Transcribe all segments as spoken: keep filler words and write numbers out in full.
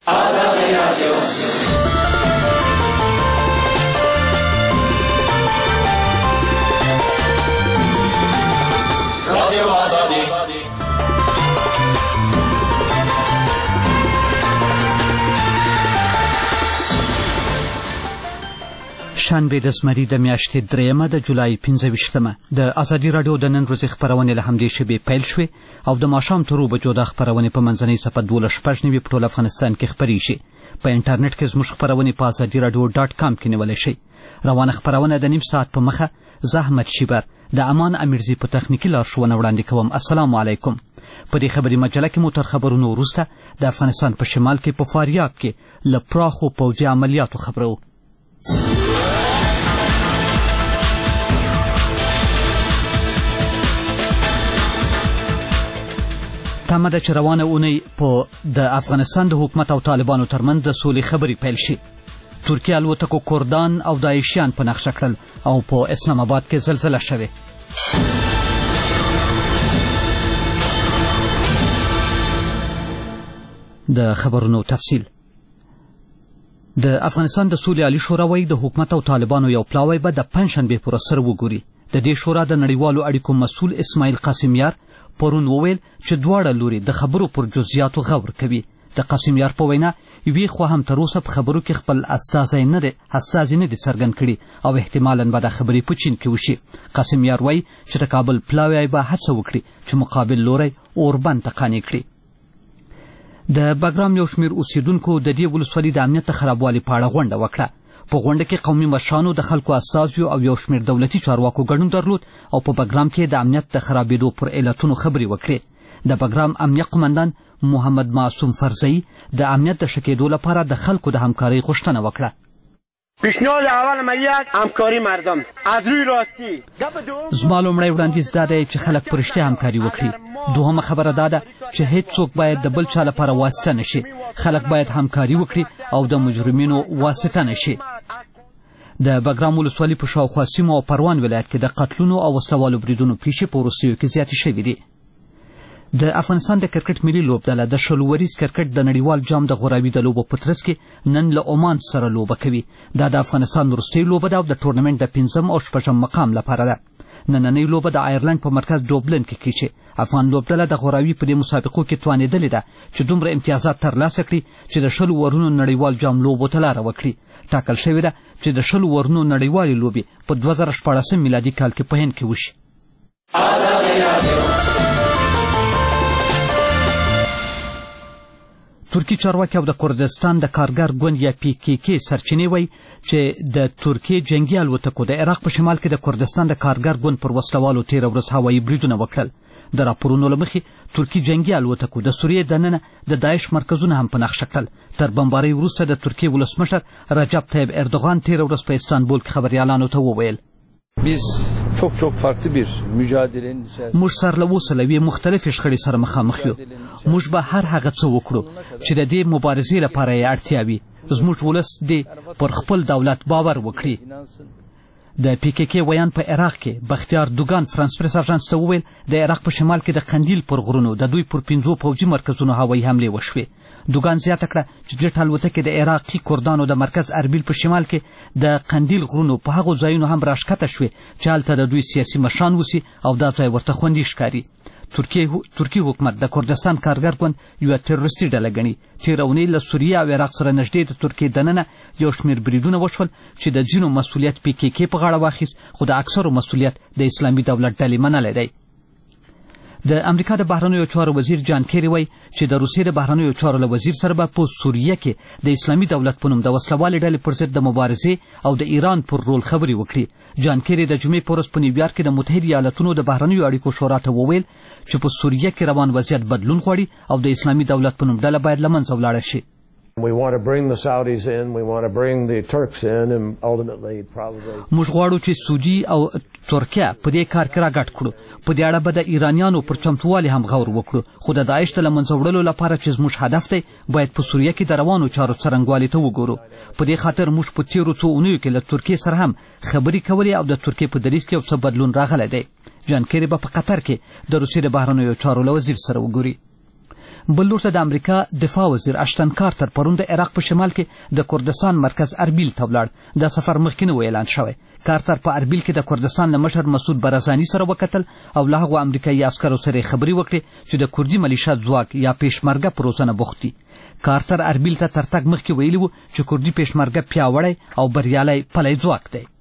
آزادی رادیو رادیو آزادی شنبه د زمري د میاشتې درېیمه د جولای پنځه ویشتمه د ازادي راډیو د نن ورځې خپرونې له همدې شېبې پیل شوې او د ماښام تر اوو بجو دا خپرونې په منځنۍ صفحه دولس شپږ نوي په ټول افغانستان کې خپرېږي. په انټرنیټ کې زموږ خپرونې په ازادي راډیو ډاټ کام کې نیولی شئ. روانه خپرونه د نیم ساعت په مخه زه احمد شیبر د امان امیرزي په تخنیکي لارښوونه وړاندې کوم. السلام علیکم. په دې خبري مجله کې مو تر خبرونو وروسته د افغانستان په شمال کې په فاریاب کې له پراخو پوځي عملیاتو خبرو. تمه ده چې روانه اونۍ په د افغانستان د حکومت او طالبانو ترمنځ د سولې خبرې پیل شي. ترکیه الوتکو کردان او داعشیان په نقشه کړل او په اسلام آباد کې زلزله شوې. د خبرونو تفصیل. د افغانستان د سولې عالي شورا وایي د حکومت او طالبانو یو پلاوی به د پنجشنبې پر سر وګوري. د دې شورا د نړیوالو اړیکو مسؤل اسماعیل قاسمیار پرون وویل چې دواړه لوري د خبرو پر جزئیاتو غور کوي. د قاسمیار په وینا یوې خوا هم تر اوسه په خبرو کې خپل استازی نه دی استازي نه دي څرګند کړي او احتمالاً به دا خبرې په چین کې وشي. قاسمیار وایي چې د کابل پلاوی به هڅه وکړي چې مقابل لوری اوربند ته قانع کړي. د بګرام یو شمېر اوسېدونکو د دې ولسوالۍ د امنیت د خرابوالي په اړه غونډه وکړه. په غونډه کې قومي مشرانو د خلکو استازیو او یو شمېر دولتي چارواکو ګډون درلود او په بګرام کې د امنیت د خرابېدو پر علتونو خبرې وکړې. د بګرام امنیه قمندان محمد معصوم فرزئی د امنیت د ښه کېدو لپاره د خلکو د همکارۍ غوښتنه وکړه. پیشنهاد اول ملیت همکاری مردم از روی راستی. زما لومړی وړاندیز دا دی چې خلک په رښتیا همکاري وکړي. دوهمه خبره دا ده چې هیڅوک باید د بل چا لپاره واسطه نشي. خلک باید همکاري وکړي او د مجرمینو واسطه نشي. د بګرام ولسوالۍ په شاوخوا سیمو او پروان ولایت کې د قتلونو او وسلوالو بریدونو پیښې په وروستیو کې زیاتې شوې دي. د افغانستان د کرکټ ملي لوبډله د شلو وریز کرکټ د نړیوال جام د غوراوي د لوبو په ترڅ کې نن له عمان سره لوبه کوي. دا د افغانستان وروستۍ لوبه ده او د ټورنمنټ د پنځم او شپږم مقام لپاره ده. نننۍ لوبه د آیرلند په مرکز ډوبلن کې کیږي. افغان لوبډله د غوراوي په دې مسابقو کې توانېدلې ده چې دومره امتیازات ترلاسه کړي چې د شلو ورونو نړیوال جام لوبو ته لاره وکړي. ټاکل شوې ده چې د شلو ورونو نړیوالې لوبې په دوه زره شپاړسم میلادي کال کې په هند کې وشي. ترکی چارواکي او د کردستان د کارګر ګوند یا پی کې کې سرچینې وایي چې د ترکیې جنګي الوتکو د عراق په شمال کې د کردستان د کارګر ګوند پر وسلوالو تېره ورځ هوایي بریدونه وکړل. د راپورونو له مخې ترکي جنګي الوتکو د سوریې دننه د داعش مرکزونه هم په نقشه کړل. تر بمبارۍ وروسته د ترکیې ولسمشر رجب طیب اردوغان تېره ورځ په استانبول کې خبریالانو ته وویل biz çok çok farklı bir mücadelenin içerisinde موږ سره له اوسه له یوې مختلفې شخړې سره مخامخ یو. موږ به هر هغه څه وکړو چې د دې مبارزې لپاره یې اړتیا وي. زموږ ولس دې پر خپل دولت باور وکړي. د پی کې کې ویان په عراق کې بختیار دوګان فرانس پریس اژانس ته وویل د عراق په شمال کې د قندیل پر غرونو د دوی پر پنځو پوځي مرکزونو هوایي حملې وشوې. دوګان زیاته کړه چې جټ الوتکې د عراقي کردانو د مرکز اربیل په شمال کې د قندیل غرونو په هغو ځایونو هم راښکته شوې چې هلته د دوی سیاسي مشران اوسي او دا ځای ورته خوندي ښکاري. ترکیې حکومت د کردستان کارګر ګوند یوه تروریستي ډله ګڼي. تېره اونۍ له سوریې او عراق سره نږدې د ترکیې دننه یو شمېر بریدونه وشول چې د ځینو مسؤلیت پی کې کې په غاړه واخیست خو د اکثرو مسؤلیت د اسلامي دولت ډلې منلی دی. د امریکا د بهرنیو چارو وزیر جان کیری وایي چې د روسیې د بهرنیو چارو له وزیر سره به په سوریه کې د اسلامي دولت په نوم د وسلوالې ډلې پر ضد د مبارزې او د ایران پر رول خبرې وکړي. جان کیری د جمعې په ورځ په نیویارک کې د متحده ایالاتونو د بهرنیو اړیکو شورا ته وویل چې په سوریه کې روان وضعیت بدلون غواړي او د اسلامي دولت په نوم ډله باید له منځه ولاړه شي. We want to bring the Saudis in, we want to bring the Turks in, and ultimately probably موږ غواړو چې سعودي او ترکیه په دې کار کې راګډ کړو. په دې اړه به د ایرانیانو پر چمتووالي هم غور وکړو. خو د داعش د له منځه وړلو لپاره چې زموږ هدف دی باید په سوریه کې د روانو چارو څرنګوالي ته وګورو. په دې خاطر موږ په تېرو څو اونیو کې له ترکیې سره هم خبرې کولې او د ترکیې په دریځ کې یو څه بدلون راغلی دی. جان کیری به په قطر کې د روسیې د بهرنیو چارو له وزیر سره وګوري. بل لور ته د امریکا دفاع وزیر اشتن کارتر پرون د عراق په شمال کې د کردستان مرکز اربیل ته ولاړ. دا سفر مخکې نه و اعلان شوی. کارتر په اربیل کې د کردستان له مشر مسعود برزاني سره وکتل او له هغو امریکایي عسکرو سره خبرې وکړې چې د کردي ملیشا ځواک یا پیشمرګه په روزنه بوخت دي. کارتر اربیل ته تر تګ مخکې ویلي و چې کردي پیشمرګه پیاوړی او بریالی پلی ځواک دی.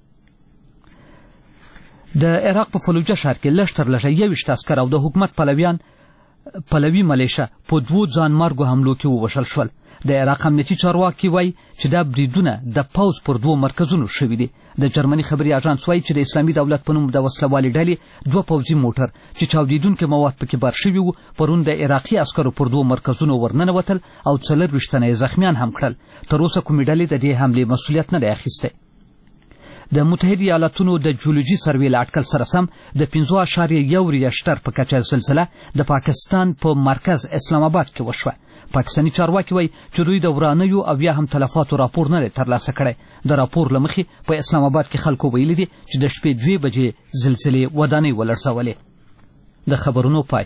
د عراق په فلوجه ښار کې لږ تر لږه یوویشت عسکر او د حکومت پلویان پلوي ملیشه په دوو ځانمارګو حملو کې ووژل شول. د عراق امنیتي چارواکي وایي چې دا بریدونه د پوځ پر دوو مرکزونو شوي دي. د جرمني خبري اژانس وایي چې د اسلامي دولت په نوم د وسلوالې ډلې دوه پوځي موټر چې چاودېدونکي مواد پکې بار شوي وو پرون د عراقي عسکرو پر دوو مرکزونو ورننوتل او څلرویشت تنه یې زخمیان هم کړل. تر اوسه کومې ډلې د دې حملې مسؤلیت نه دی اخیستی. د متحده ایالاتونو د جیولوژي سروې له اټکل سره سم د پنځه اعشاریه یو ریشټر په کچه زلزله د پاکستان په مرکز اسلام آباد کې وشوه. پاکستاني چارواکي وایي چې دوی د ورانیو او یا هم تلفاتو راپور نه دی ترلاسه کړی. د راپور له مخې په اسلام آباد کې خلکو ویلي دي چې د شپې دوې بجې زلزلې ودانۍ ولړزولې. د خبرونو پای.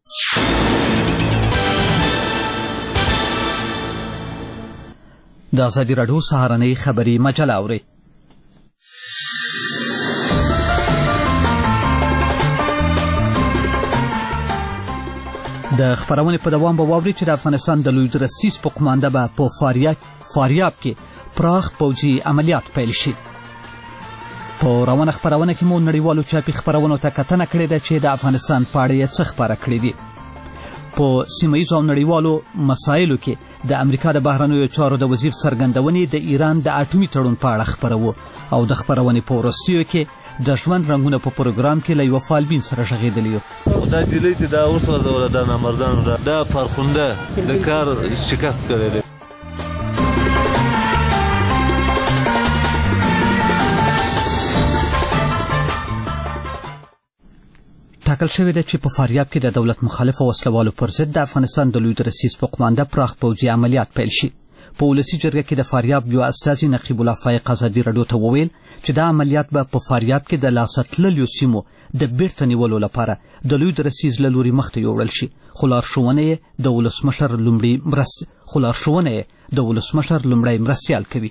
د ازادي راډیو سهارنۍ خبري مجله اورئ. د خبرونې په دوام به واورئ چې د افغانستان د لوی درستیز په قومانده به په فاریاب کې پراخ پوځي عملیات پیل شي. په روانه خبرونه کې مو نړیوالو چاپي خبرونو ته کتنه کړې ده چې د افغانستان په اړه یې څه خپاره کړي دي. په سیمه ییزو او نړیوالو مسایلو کې د امریکا د بهرنیو چارو د وزیر څرګندونې د ایران د اټومي تړون په اړه خپروو او د خبرونې په وروستیو کې د ژوند رنګونه په پروګرام کې له یوه فالبین سره غږېدلی یو. دا جلۍ چې دا وسوځوله دا نامردانو ده دا فرخنده د کار شکست کړی دی. ټاکل شوې ده چې په فاریاب کې د دولت مخالفو وسلوالو پر ضد د افغانستان د لوی درستیز په قومانده پراخ پوځي عملیات پیل شي. په ولسي جرګه کې د فاریاب یو استازي نقیب الله فایق ازادي راډیو ته وویل چې دا عملیات به په فاریاب کې د لاسه تللیو سیمو د بیرته نیولو لپاره د لوی درستیز له لوري مخته یوړل شي. خو لارښوونه یې د ولسمشر لومړی مرست خو لارښوونه یې د ولسمشر لومړی مرستیال کوي.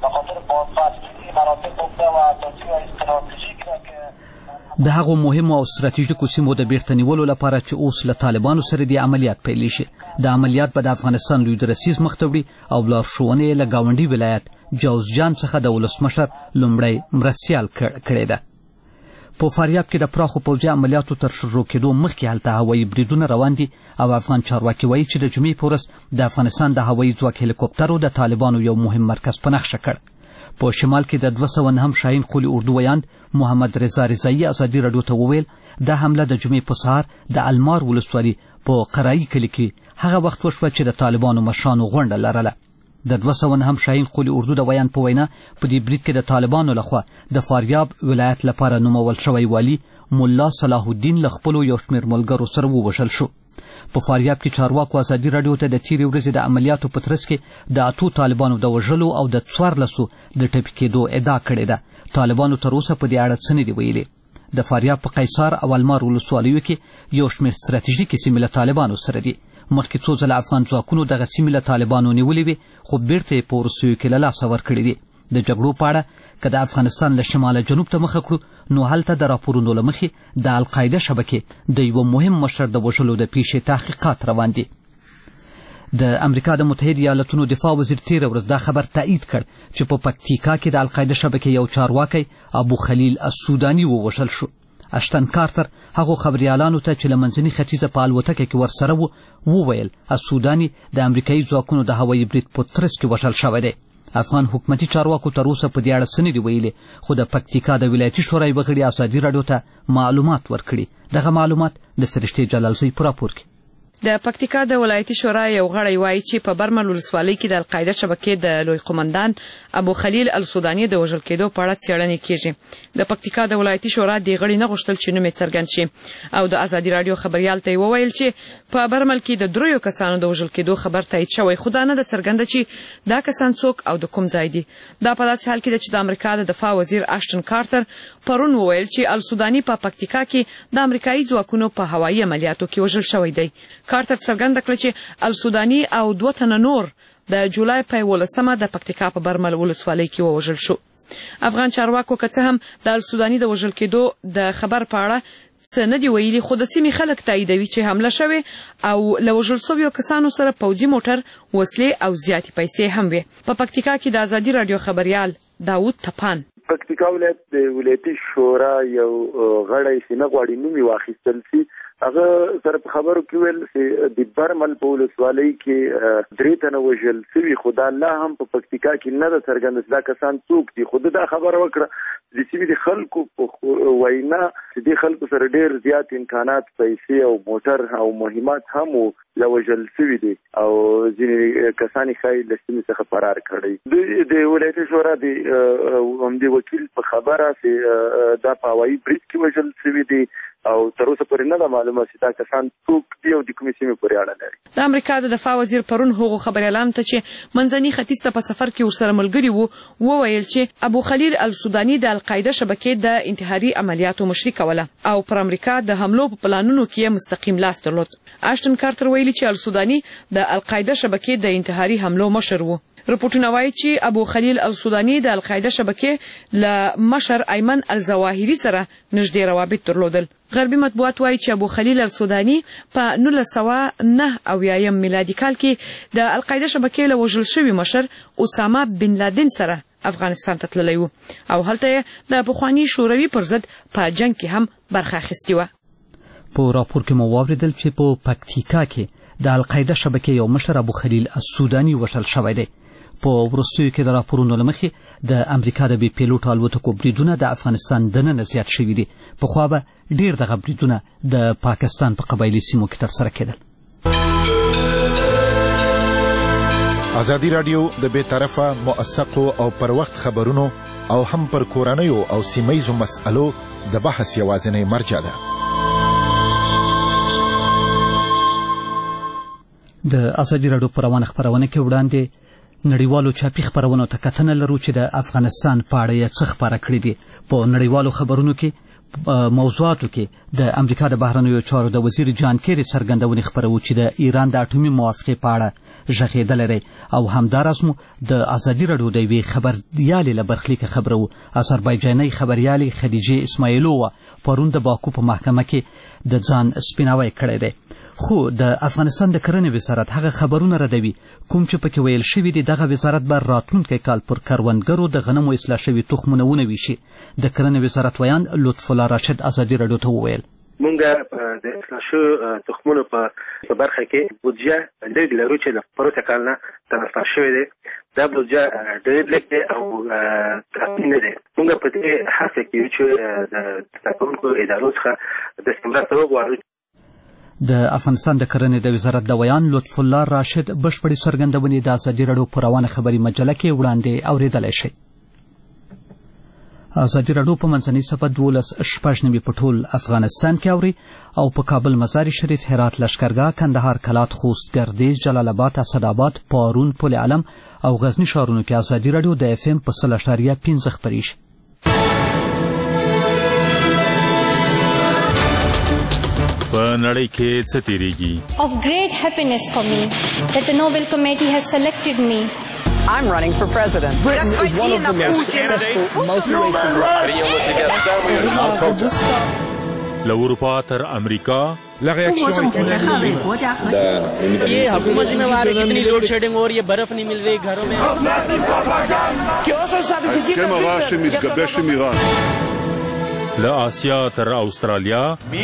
د هغو مهمو او ستراتیژیکو سیمو د بیرته نیولو لپاره چې اوس له طالبانو سره د عملیات پیل شي. د عملیات به د افغانستان لوی درستیز مخته وړي او لارښوونه یې له ګاونډي ولایت جوزجان څخه د ولسمشر لومړی مرستیال کړې ده. په فاریاب کې د پراخو پوځي عملیاتو تر شروع کېدو مخکې هلته هوایي بریدونه روان دي او افغان چارواکي وایي چې د جمعې په ورځ د افغانستان د هوایي ځواک هلیکوپټرو د طالبانو یو مهم مرکز په نښه کړ. په شمال کې د دوه سوه نهم شاهین قولي اردو ویاند محمد رضا رضایي ازادي راډیو ته وویل دا حمله د جمعې په سهار د المار ولسوالي په قرایي کلي کې هغه وخت وشوه چې د طالبانو مشرانو غونډه لرله. د دوه سوه نهم شاهین قولي اردو د ویاند په وینا په دې برید کې د طالبانو لخوا د فاریاب ولایت لپاره نومول شوی والي ملا صلاح الدین له خپلو یو شمېر ملګرو سره ووژل شو. په فاریاب کې چارواکو ازادي راډیو ته د تیرې ورځې د عملیاتو په ترڅ کې د اتو طالبانو د وژلو او د څوارلسو د ټپي کېدو ادعا کړې ده. طالبانو تر اوسه په دې اړه څه نه دي ویلي. د فاریاب په قیصار او المار ولسوالیو کې یو شمېر ستراتیژیکې سیمې له طالبانو سره دي. مخکې څو ځله افغان ځواکونو دغه سیمې له طالبانو نیولې وې خو بیرته یې په وروستیو کې له لاسه ورکړې دي. د جګړو په اړه که د افغانستان له شماله جنوب ته مخه کړو نو هلته د راپورونو له مخې د القاعده شبکې د یوه مهم مشر د وژلو د پیښې تحقیقات روان دي. د امریکا د متحده ایالاتونو دفاع وزیر تېره ورځ دا خبر تایید کړ چې په پکتیکا کې د القاعده شبکې یو چارواکی ابو خلیل السوداني ووژل شو. اشتن کارتر هغو خبریالانو ته چې له منځني ختیځه په الوتکه کې ورسره وو وویل السوداني د امریکایي ځواکونو د هوایي برید په ترڅ کې وژل شوی دی. افغان حکومتي چارواکو تر اوسه په دې اړه څه نه دي ویلي خو د پکتیکا د ولایتي شورای وغړي ازادي راډیو ته معلومات ورکړي. دغه معلومات د فرشتې جلالزی په راپور کې. د پکتیکا د ولایتي شورا یو غړی وایي چې په برمل ولسوالۍ کې د القاعده شبکې د لوی قومندان ابو خلیل السوداني د وژل کېدو په اړه څېړنې کېږي. د پکتیکا د ولایتي شورا دې غړي نه غوښتل چې نوم یې څرګند شي او د ازادي راډیو خبریال ته وویل چې په برمل کې د دریو کسانو د وژل کېدو خبر تایید شوی، خو دا نه ده څرګنده چې دا کسان څوک او د کوم ځای دي. دا په داسې حال کې ده چې د امریکا د دفاع وزیر اشټن کارتر پرون وویل چې السوداني په پکتیکا کې د امریکایي ځواکونو په هوایي عملیاتو کې وژل شوی دی. کارتر څرګنده کړه چې السوداني او دوه تنه نور د جولای په یولسمه د پکتیکا په برمل ولسوالۍ کې ووژل شو. افغان چارواکو که څه هم د السوداني د وژل کېدو د خبر په اړه څه نه دي ویلي، خو د سیمې خلک تاییدوي چې حمله شوې او له وژل شویو کسانو سره پوځي موټر، وسلې او زیاتې پیسې هم وې. په پکتیکا کې د ازادي راډیو خبریال داود تپان پکتیکا ولایت د ولایتي شورا یو غړی چې نه غواړي نوم یې واخیستل سي، هغه سره په خبرو کې ویل چې د برمل په ولسوالۍ کې درې تنه وژل شوي، خو دا لا هم په پکتیکا کې نه ده څرګنده چې دا کسان څوک دي. خو دا خبره وکړه د سیمې د خلکو په وینا چې د خلکو سره ډېر زیات امکانات، پیسې او موټر او مهمات هم له وژل شوي دي او ځینې کسان یې ښایي له سیمې څخه فرار کړی. دوی د ولایتي شورا د همدې وکیل په خبره چې دا په هوایي برید کې وژل شوي دي او تر اوسه پورې نه ده معلومه چې دا کسان څوک دي او د کومې سیمې پورې اړه لري. د امریکا د دفاع وزیر پرون هغو خبریالانو ته چې منځني ختیځ ته په سفر کې ورسره ملګري وو وویل چې ابو خلیل السوداني د القاعده شبکې د انتحاري عملیاتو مشري کوله او پر امریکا د حملو په پلانونو کې مستقیم لاس درلود. اشټن کارتر ویلي چې السوداني د القاعده شبکې د انتحاري حملو مشر وو. رپورټونه وایي چې ابو خلیل السوداني د القاعده شبکې له مشر ایمن الظواهري سره نږدې روابط درلودل. غربي مطبوعات وایي چې ابو خلیل السوداني په نولس سوه نهه اویایم میلادي کال کې د القاعده شبکې له وژل شوي مشر اسامه بن لادن سره افغانستان ته تللی و او هلته یې د پخواني شوروي پر ضد په جنګ کې هم برخه اخیستې وه. په راپور کې مو واورېدل چې په پکتیکا کې د القاعده شبکې یو مشر ابو خلیل السوداني وژل شوی دی. په وروستیو کې د راپورونو له مخې د امریکا د بې پیلوټو الوتکو بریدونه د افغانستان دننه زیات شوي دي. پخوا به ډېر دغه بریدونه د پاکستان په قبایلي سیمو کې ترسره کېدل. ازادي راډیو د بې طرفه، موثقو او پر وخت خبرونو او هم پر کورنیو او سیمه ییزو مسألو د بحث یوازینۍ مرجع ده. د ازادي راډیو په روانه خپرونه کې وړاندې نړیوالو چاپي خبرونو ته کتنه لرو چې د افغانستان په اړه یې څه خپاره کړي دي. په نړیوالو خبرونو کې موضوعاتو کې د امریکا د بهرنیو چارو د وزیر جان کیری څرګندونې خپروو چې د ایران د اټومي موافقې په اړه غږېدلی دی او همداراز مو د ازادي راډیو د یوې خبریالې له برخلیکه خبروو. آذربایجانۍ خبریالې خدیجې اسماعیلووه پرون د باکو په محکمه کې د ځان سپیناوی کړی دی، خو د افغانستان د کرنې وزارت هغه خبرونه ردوي کوم چې پکې ویل شوي دي دغه وزارت به راتلونکی کال پر کروندګرو د غنمو اصلاح شوي تخمونه ونویشي. د کرنې وزارت ویان لطف الله راشد ازادي راډیو ته وویل مونږ د اصلاح شوو تخمونو په برخه کې بودجه لږ لرو چې له پروسه کال نه ترلاسه شوې ده. دا بودجه ډېر لږ دی او کافي نه دی. مونږ په دې هڅه کې یو چې د ټاکنیزو ادارو څخه د مرسته وغواړو. د افغانستان د کرنې د وزارت د ویان لطف الله راشد بشپړې څرګندونې د ازادي راډیو په روانه خبري مجله کې وړاندې اورېدلی شئ. ازادي راډیو په منځنۍ صفحه دولس شپږ نوي په ټول افغانستان کې اوري او په کابل، مزار شریف، هرات، لشکرګاه، کندهار، کلات، خوست، ګردیز، جلال آباد، اسداباد، پارون، پل علم او غزني ښارونو کې ازادي راډیو د اف ام په سل اعشاریه پنځه خپریږي. په نړۍ کې څه تیریږي؟ Of great happiness for me that the Nobel Committee has selected me. I'm running for president. Britain is one of the most successful multiracial. له اروپا تر امریکا ये हुकूमत जिम्मेवार है, कितनी load shedding हो रही है, बर्फ नहीं मिल रही घरों में. لآسیا تر استرالیا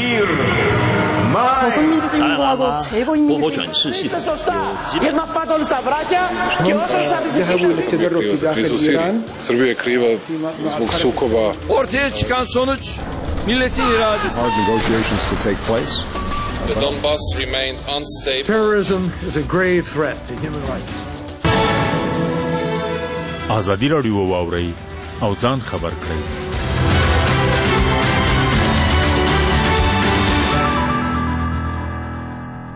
ortaya çıkan sonuç milletin iradesi. Hard negotiations to take place. The Donbass remained unstable. Terrorism is a grave threat to human rights. ازادي راډیو واورئ او ځان خبر کړئ.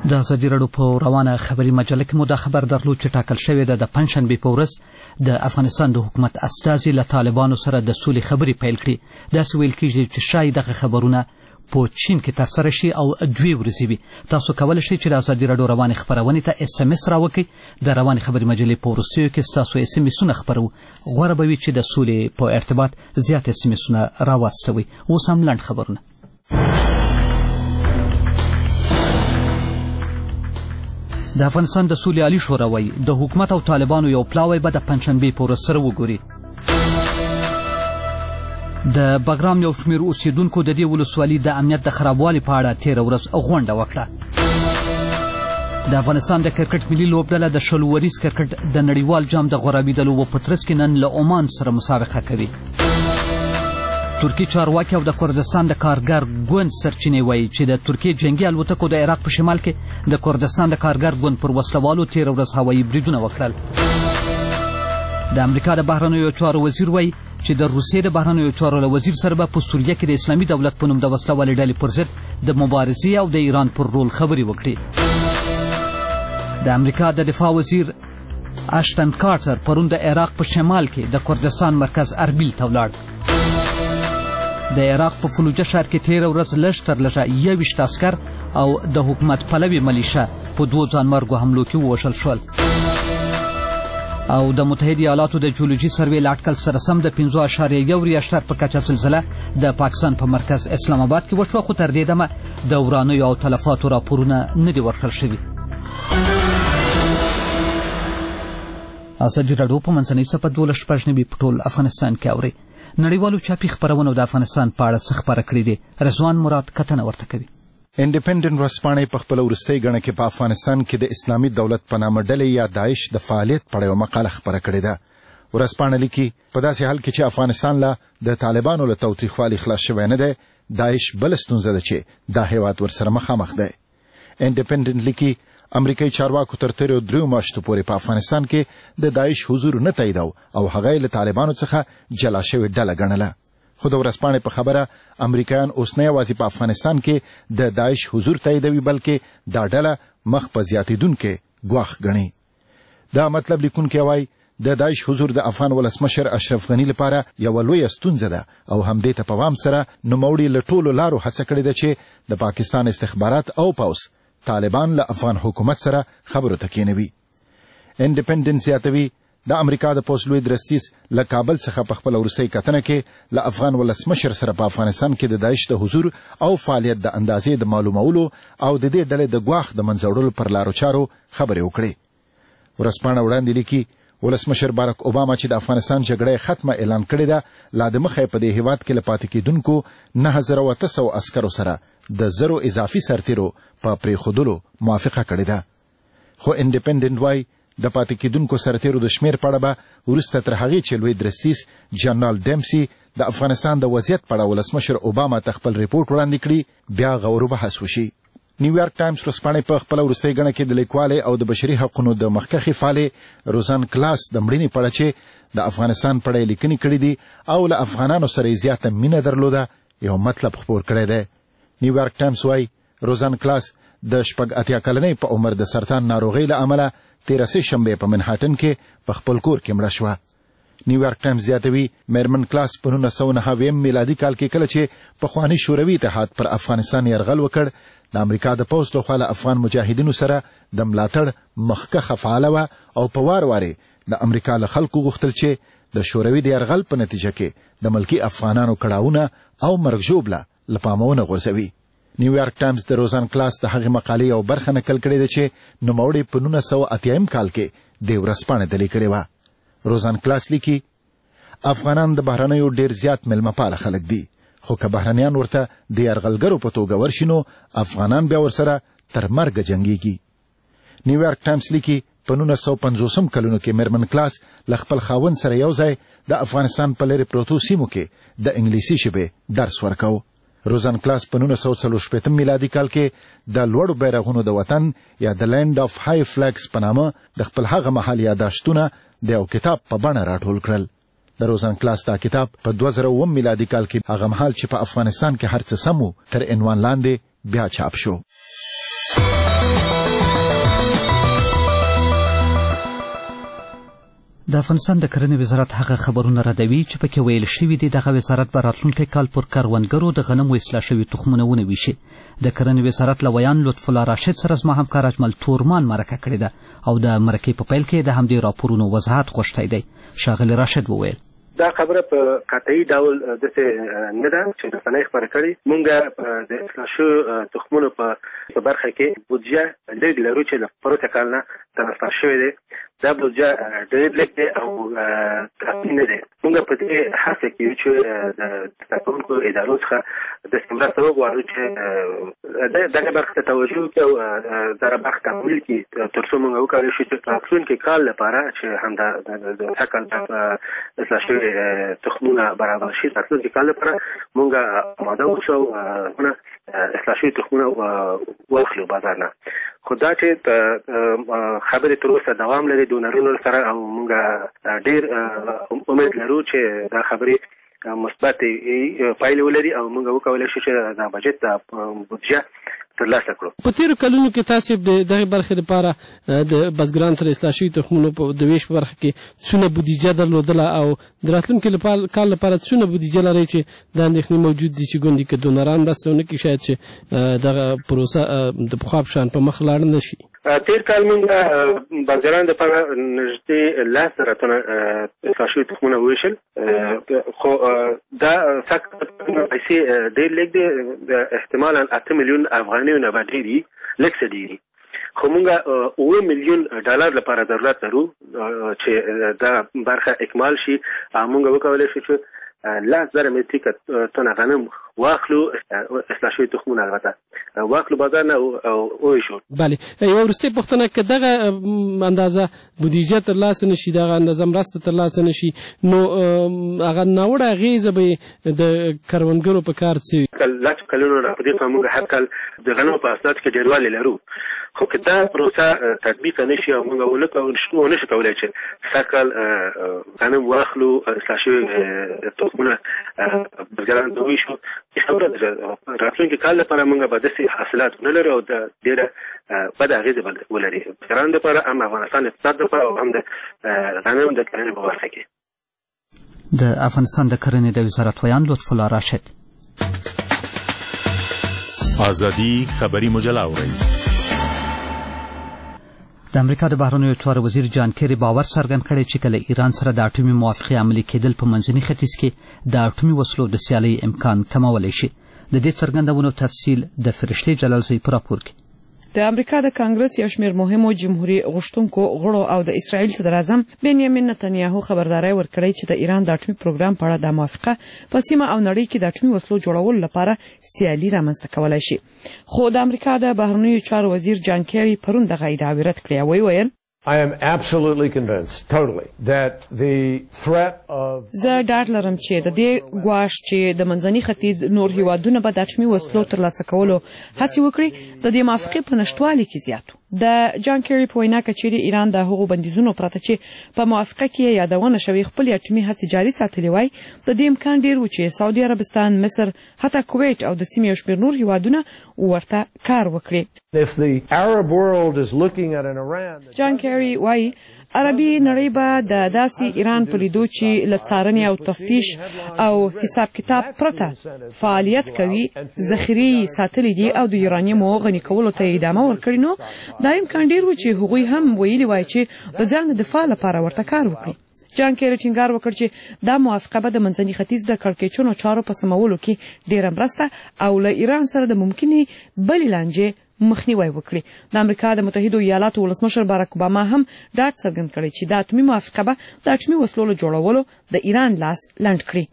د ازادي راډیو په روانه خبري مجله کې مو دا خبر درلود چې ټاکل شوې ده د پنځشنبې په ورځ د افغانستان د حکومت استازي له طالبانو سره د سولې خبرې پیل کړي. داسې ویل کېږي چې شاید دغه خبرونه په چین کې ترسره شي او دوی ورځې وي. تاسو کولی شئ چې د ازادي راډیو روانې خپرونې ته اس ام اس راوکړئ. د روانې خبرې مجلې په وروستیو کې ستاسو اس ام اسونه خپروو. غوره به وي چې د سولې په ارتباط زیات اس ام اسونه راواستوئ. اوس هم لنډ خبرونه. د افغانستان د سولې عالي شورا وایي د حکومت او طالبانو یو پلاوی به د پنځشنبې په ورځ سره وګوري. د بګرام یو شمېر اوسېدونکو د دې ولسوالي د امنیت د خرابوالي په اړه تېره ورځ غونډه وکړه. د افغانستان د کرکټ ملي لوبډله د شلو وریز کرکټ د نړیوال جام د غورابي د لوبو په ترڅ کې نن له عمان سره مسابقه کوي. ترکیې چارواکي او د کردستان د کارګر ګوند سرچینې وایي چې د ترکیې جنګي الوتکو د عراق په شمال کې د کردستان د کارګر ګوند پر وسلوالو تېره ورځ هوایي بریدونه وکړل. د امریکا د بهرنیو چارو وزیر وایي چې د روسیې د بهرنیو چارو له وزیر سره به په سوریه کې د اسلامي دولت په نوم د وسلوالې ډلې پر ضد د مبارزې او د ایران پر رول خبرې وکړي. د امریکا د دفاع وزیر اشتن کارټر پرون د عراق په شمال کې د کردستان مرکز اربیل ته ولاړ. د عراق په فلوجه ښار کې تېره ورځ لږ تر لږه یوویشت عسکر او د حکومت پلوي ملیشه په دوو ځانمرګو حملو کې ووژل شول. او د متحده ایالاتو د جیولوژي سروې له اټکل سره سم د پنځه اعشاریه یو ریاشتر په کچه زلزله د پاکستان په مرکز اسلام آباد کې وشوه، خو تر دې دمه د ورانیو او تلفاتو راپورونه نه دي ورکړل شوي. ازادي راډیو په منځنۍ څپه دولس شپږ نوي په ټول افغانستان کې اورئ. نړیوالو چاپي خپرونو د افغانستان په اړه څه خپاره کړي دي. رضوان مراد کتنه ورته کوي. انډیپندنت ورځپاڼې په خپل وروستۍ غڼه کې په افغانستان کې د اسلامي دولت په نامه ډلې یا داعش د فعالیت په اړه یو مقاله خپره کړې ده. ورځپاڼه لیکي په داسې حال کې چې افغانستان له د طالبانو له تاوتریخوالي خلاص شوی نه دی، داعش بل ستونزه ده چې دا هیواد ورسره مخامخ دی. انډیپندنت لیکي امریکایي چارواکو تر تیرو دریو میاشتو پورې په افغانستان کې د داعش حضور نه تاییداو او هغه یې له طالبانو څخه جلا شوې ډله ګڼله. خو د ورځپاڼې په خبره امریکایان اوس نه یوازې په افغانستان کې د داعش حضور تاییدوي بلکې دا ډله مخ په زیاتېدونکې ګواښ ګڼي. دا مطلب لیکونکی وایي د داعش حضور د افغان ولسمشر اشرف غني لپاره یوه لویه ستونزه ده او همدې ته په پام سره نوموړي له ټولو لارو هڅه کړې ده چې د پاکستان استخبارات او پوځ طالبان له افغان حکومت سره خبرو ته کېنوي. انډیپندنت زیاتوي د امریکا د پوځ لوی درستیز له کابل څخه په خپله وروستۍ کتنه کې له افغان ولسمشر سره په افغانستان کې د داعش د حضور او فعالیت د اندازې د معلومولو او د دې ډلې د ګواښ د منځه وړلو پر لارو چارو خبرې وکړې. ورځپاڼه وړاندې لیکي ولسمشر بارک اوباما چې د افغانستان جګړه ختمه اعلان کړې ده، لا دمخه په دې هیواد کې له پاتې کېدونکو نهه زره او اته سوه عسکرو سره د زرو اضافي سرتیرو په پرېښودلو موافقه کړې ده. خو انډیپندنت وایي د پاتې کېدونکو سرتیرو د شمېر په اړه به وروسته تر هغې چې لوی درستیز جنرال ډیمسي د افغانستان د وضعیت په اړه ولسمشر اوباما ته خپل ریپورټ وړاندې کړي بیا غور و بحث وشي. نیویارک ټایمز ورځپاڼې په خپله وروستۍ غڼه کې د لیکوالې او د بشري حقونو د مخکښې فعالې روزان کلاس د مړینې په اړه چې د افغانستان په اړه یې لیکنې کړې دي او له افغانانو سره یې زیاته مینه درلوده یو مطلب خپور کړی دی. نیویارک ټایمز وایي روزان کلاس د شپږ اتیا کلنۍ په عمر د سرطان ناروغۍ له امله تېره سې شنبې په منهاټن کې په خپل کور کې مړه شوه. نیویارک ټایمز زیاتوي میرمن کلاس په نولس سوه نهه اویایم میلادي کال کې کله چې پخواني شوروي اتحاد پر افغانستان یرغل وکړ، د امریکا د پوځ لخوا له افغان مجاهدینو سره د ملاتړ مخکښه فعاله وه او په وار وارې د امریکا له خلکو غوښتل چې د شوروي د یرغل په نتیجه کې د ملکي افغانانو کړاوونه او مرګ ژوبله له پامه ونه غورځوي. نیویارک ټایمز د روزان کلاس د هغې مقالې یو برخه نقل کړې ده چې نوموړې په نولس سوه اتیایم کال کې دې ورځپاڼې ته لیکلې وه. روزان کلاس لیکي افغانان د بهرنیو ډېر زیات میلمهپاله خلک دي، خو که بهرنیان ورته د یرغلګرو په توګه ورشي نو افغانان بیا ورسره تر مرګه جنګیږي. نیویارک ټایمز لیکي په نولس سوه پنځوسم کلونو کې میرمن کلاس له خپل خاوند سره یو ځای د افغانستان په لرې پروتو سیمو کې د انګلیسي ژبې درس ورکاوه. روزان کلاس په نولس سوه څلور شپېتم میلادي کال کې د لوړو بیرغونو د وطن یا د لینډ آف های فلیګز په نامه د خپل هغه مهال یاداشتونه د یو کتاب په بڼه راټول کړل. د روزان کلاس دا کتاب په دوه زره اووم میلادي کال کې هغه مهال چې په افغانستان کې هر څه سم و تر عنوان لاندې بیا چاپ شو. د افغانستان د کرنې وزارت هغه خبرونه ردوي چې پکې ویل شوي دي دغه وزارت به راتلونکی کال پر کروندګرو د غنمو اصلاح شوي تخمونه ونویشي. د کرنې وزارت له ویان لطف الله راشد سره زما همکار اجمل تورمان مرکه کړې ده او د مرکې په پیل کې د همدې راپورونو وضاحت غوښتی دی. ښاغلی راشد وویل دا خبره په قطعي ډول داسې نه ده چې رسنۍ خبره کړې. موږ د اصلاح شویو تخمونو په برخه کې بودیجه لږ لرو چې له پروسه کال نه ترلاسه شوې دی. دا بودیجه ډېر لږ دی او کافي نه دی. موږ په دې هڅه کې یو چې د ټاکنیزو ادارو څخه داسې مرسته وغواړو چې دغه برخه ته توجه وکړي او دغه برخه تمویل کړي تر څو موږ وکولی شو چې راتلونکي کال لپاره چې همدا د ټاکل اصلاح شوي تخمونه برابر شي راتلونکي کال لپاره موږ آماده اوسو اصلاح شوي تخمونه واخلو بازار نه. خو دا چې خبرې تر اوسه دوام لري ډونرونو سره او موږ ډېر امید لرو چې دا خبرې مثبت پایلې ولري او موږ وکولی شو چې دا بجټ د بودیجه ترلاسه کړو. په تیرو کلونو کې تاسو د دغه برخې لپاره د بزګرانو سره اصلاح شوي تخمونو په د ویش په برخه کې څونه بودیجه درلودله او د راتلونکي کال لپاره څونه بودیجه لرئ چې دا اندېښنې موجود دي چې ګوندې که ډونران مرسته ونه کړي شاید چې دغه پروسه د پخوا په شان په مخ لاړ نه شي؟ تیر کال موږ بزګرانو دپاره نږدې لس زره تنه اصلاح شوي تخمونه وویشل، خو دا پیسې ډېر لږ دی، احتمالا اته میلیون افغانیو نه به ډېر وي، لږ څه ډېري. خو موږ اوه میلیون ډالر لپاره ضرورت لرو چې دا برخه اکمال شي. موږ وکولی شو چې لس زره متریک تنه غنم واخلو، اصلاح شوي تخمونه البته واخلو بازار نه وویشو. بله، یوه وروستۍ پوښتنه، که دغه اندازه بودیجه ترلاسه نه شي، دغه اندازه مرسته ترلاسه نه شي، نو هغه ناوړه اغېزه به د کروندګرو په کار څه وي؟ لسو کلونو را په دې خوا موږ هر کال د غنمو په حاصلاتو کې ډېروالی لرو، خو که دا پروسه تطبیق نه شي او موږ ونه شو کولی چې سږ کال غنم واخلو، اصلاح شوي تخمونه بزګرانو ته وویشو، خبره ده راتلونکي کال لپاره موږ به داسې حاصلات ونه لرو او د ډېره بده اغېزه به ولري بزګرانو دپاره، هم افغانستان اقتصاد دپاره او هم د غنمو د کرنې په برخه کې. د افغانستان د کرنې د وزارت ویان لطف الله راشد. ازادي خبري مجله اورئ. د امریکا د بهرنیو چارو وزیر جان کیری باور څرګند کړی چې کله ایران سره د اټومي موافقې عملي کېدل په منځني ختیځ کې د اټومي وسلو د سیالۍ امکان کمولی شي. د دې څرګندونو تفصیل د فرشتې جلالزی په راپور کې. د امریکا د کانګرس یو شمېر مهمو جمهوریت غوښتونکو غړو او د اسرائیل صدر اعظم بنیامین نتنیاهو خبرداری ورکړی چې د ایران د اټومي پروګرام په اړه د موافقه په سیمه او نړۍ کې د اټومي وسلو جوړولو لپاره سیالي رامنځته کولی شي. خو د امریکا د بهرنیو چارو وزیر جان کیری پرون دغه ادعاوې رد کړې او ویل I am absolutely convinced, totally, that the threat of... زه ډاډ لرم چې د دې ګواښ چې د منځني ختیځ نور هیوادونه به د اټومي وسلو ترلاسه کولو هڅې وکړي د دې موافقې په نشتوالي کې زیات و. د جان کیری په وینا کچېرې ایران د هغو بندیزونو پرته چې په موافقه کې یادونه شوې خپل اټومي هڅې جاري ساتلې وای، د دې امکان ډېر و چې سعودي عربستان، مصر، حتی کویت او د سیمې یو شمېر نور هیوادونه ورته کار وکړي. If the Arab world is looking at an Iran... جان کیری وایي عربي نړۍ به د داسې ایران په لیدو چې له څارنې او تفتیش او حساب کتاب پرته فعالیت کوي، ذخیرې ساتلې دي او د یورانیمو غني کولو ته ادامه ورکړي، نو دا امکان ډېر و چې هغوی هم ویلي وای چې د ځان د دفاع لپاره ورته کار وکړي. جان کیری ټینګار وکړ چې دا موافقه به د منځني ختیځ د کړکېچونو چارو په سمولو کې ډېره مرسته او له ایران سره د ممکنې بلې لانجې مخنیوی وکړي. د امریکا د متحدو ایالاتو ولسمشر باراک اوباما هم ډاډ څرګند کړی چې د اټومي موافقه به د اټومي وسلو له جوړولو د ایران لاس لنډ کړي.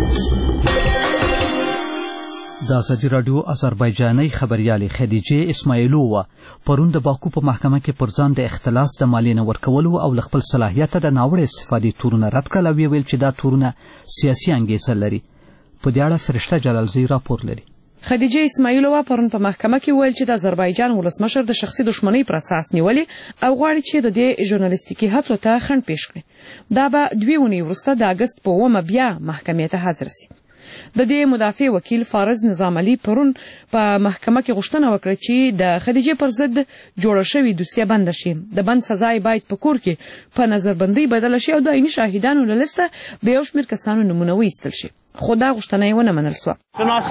د ازادي راډیو آذربایجاني خبريالې خدیجه اسماعیلووا پرون د باکو په محکمه کې پر ځان د اختلاس د مالیې نه ورکولو او ل خپل صلاحیت د ناوړه استفادې تورونه رد کړل او ویل چې دا تورونه سیاسي انګیزه لري. په دې اړه فرشته جلالزی راپور لري. خدیجه اسماعیلووا پرون په محکمه کې ویل چې د آذربایجان ولسمشر د شخصي دښمنۍ پر اساس نیولې او غواړي چې د دې ژورنالیستیکي هڅو ته خنډ پیښ کړي. دا به دوې اونۍ وروسته د اګست په اوومه بیا محکمې ته حاضر شي. د دې مدافع وکیل فارز نظام علي پرون په محکمه کې غوښتنه وکړه چې د خدیجې پر ضد جوړه شوې دوسیه بند شي. د بند سزا باید په کور کې په نظربندۍ بدله شي او د عیني شاهدانو له لسته د یو شمېر کسانو نمونه وایستل شي. خو دا غوښتنه یې ونه منل سوه.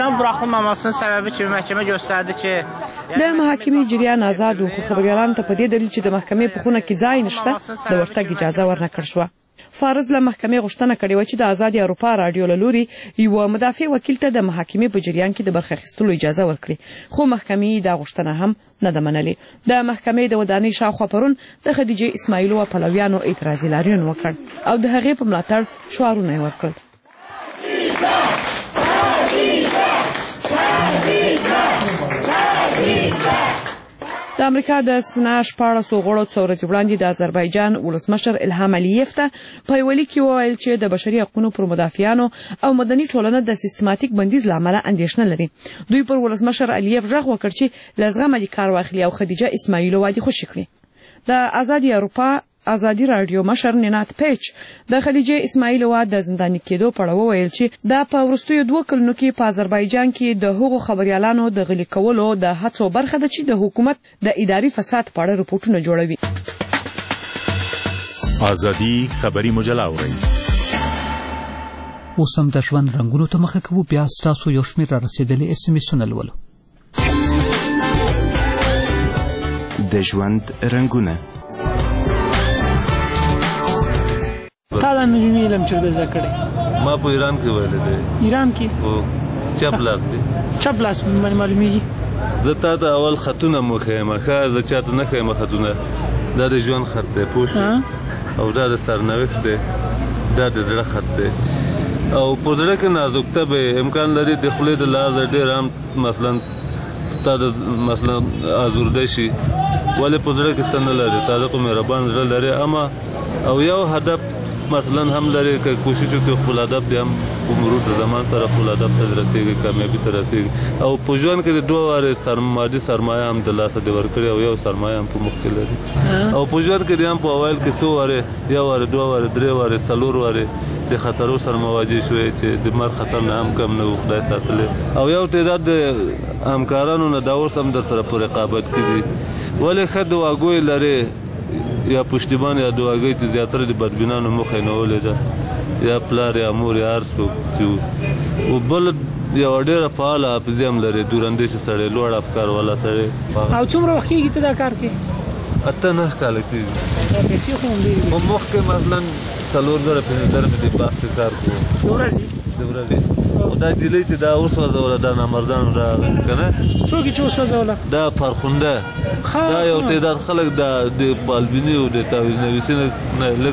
د محاکمې جریان آزاد و خو خبریالانو ته په دې دلیل چې د محکمې په خونه کې ځای نشته د ورتګ اجازه ورنه کړل شوه. فارز له محکمې غوښتنه کړې وه چې د آزادې اروپا راډیو له لوري یوه مدافع وکیل ته د محاکمې په جریان کې د برخه اخیستلو اجازه ورکړي، خو محکمې دا غوښتنه هم نه ده منلې. د محکمې د ودانۍ شاوخوا پرون د خدیجې اسماعیلووه پلویانو اعتراضي لاریون وکړ او د هغې په ملاتړ شعارونه یې ورکړل. د امریکا د سنا شپاړسو غړو څو ورځې وړاندې د آذربایجان ولسمشر الهام علیف ته په یوه لیک کې وویل چې د بشري حقونو پر مدافعانو او مدني ټولنه د سیستماتیک بندیز له امله اندېښنه لري. دوی پر ولسمشر علیف غږ وکړ چې له زغمه دې کار واخلي او خدیجه اسماعیلووه دې خوشي کړي. د آزادې اروپا آزادي راډیو مشر نینات پیچ د خدیجې اسماعیلووه د زنداني کېدو په اړه وویل چې دا په وروستیو دوه کلونو کې په آذربایجان کې د هغو خبریالانو د غلي کولو د هڅو برخه ده چې د حکومت د اداري فساد په اړه رپورټونه جوړوي. ازادي خبري مجله اورئ. اوس هم د ژوند رنګونو ته مخه کوو. بیا ستاسو یو شمېر را رسېدلي اس ام اسونه لولو. د ژوند رنګونه. تا دا نجومي علم چېرته زده کړی؟ ما په ایران کې ویلی دی. ایران کې؟ هو چپ لاس دی. چپ لاس باندې معلومیږي. زه تا ته اول خطونه مو ښیم، ښه زه چاته نه ښیم خطونه. دا د ژوند خط دی پوه شوې، او دا د سرنوښت دی، دا د زړه خط دی. او په زړه کې نازکتب امکان لري د خولې د لحاظه ډېر هم مثلا ستا د مثلا ازورده شي، ولې په زړه کې څه نه لري، تا خو مهربان زړه لري. اما او یو هدف مثلا هم لري که کوشش وکړي خپل هدف دی هم په مرور د زمان سره خپل هدف ته رسېږي، کامیابي ته رسېږي. او په ژوند کې د دوه وارې مادي سرمایه هم د لاسه دې ورکړې او یو سرمایه هم په مخ کې لري. او په ژوند کې هم په اوایل کې څو وارې یو وارې دوه وارې درې وارې څلور وارې د خطرو سره مواجه شوې چې د مرګ خطر نه هم کم نه و خدای ساتلی. او یو تعداد د همکارانو نه دا اوس هم در سره په رقابت کې دي. ولې ښه دعاګوی لرې یا پشتیبان یا دعاګۍ چې زیاتره د بدبینانو مخه نیولې ده، یا پلار یا مور یا هر څوک چې او بل یوه ډېره فعاله حافظې هم لري، دوراندیشه سړی، لوړ افکار والا سړی. او څومره وخت کېږي ته دا کار کوې؟ اته نهه کاله کېږي. پیسې خو هم ډېرې خو مخکې مثلا څلور زره پنځه زره مې د باغ کې کار کوو د ورځې د ورځې. خو دا جلۍ چې دا وسوځوله دا نامردان راغی که نه، څوک یې چې وسوځوله؟ دا فرخنده، دا یو تعداد خلک د بالبیني او د تعویض نویسي نه لږ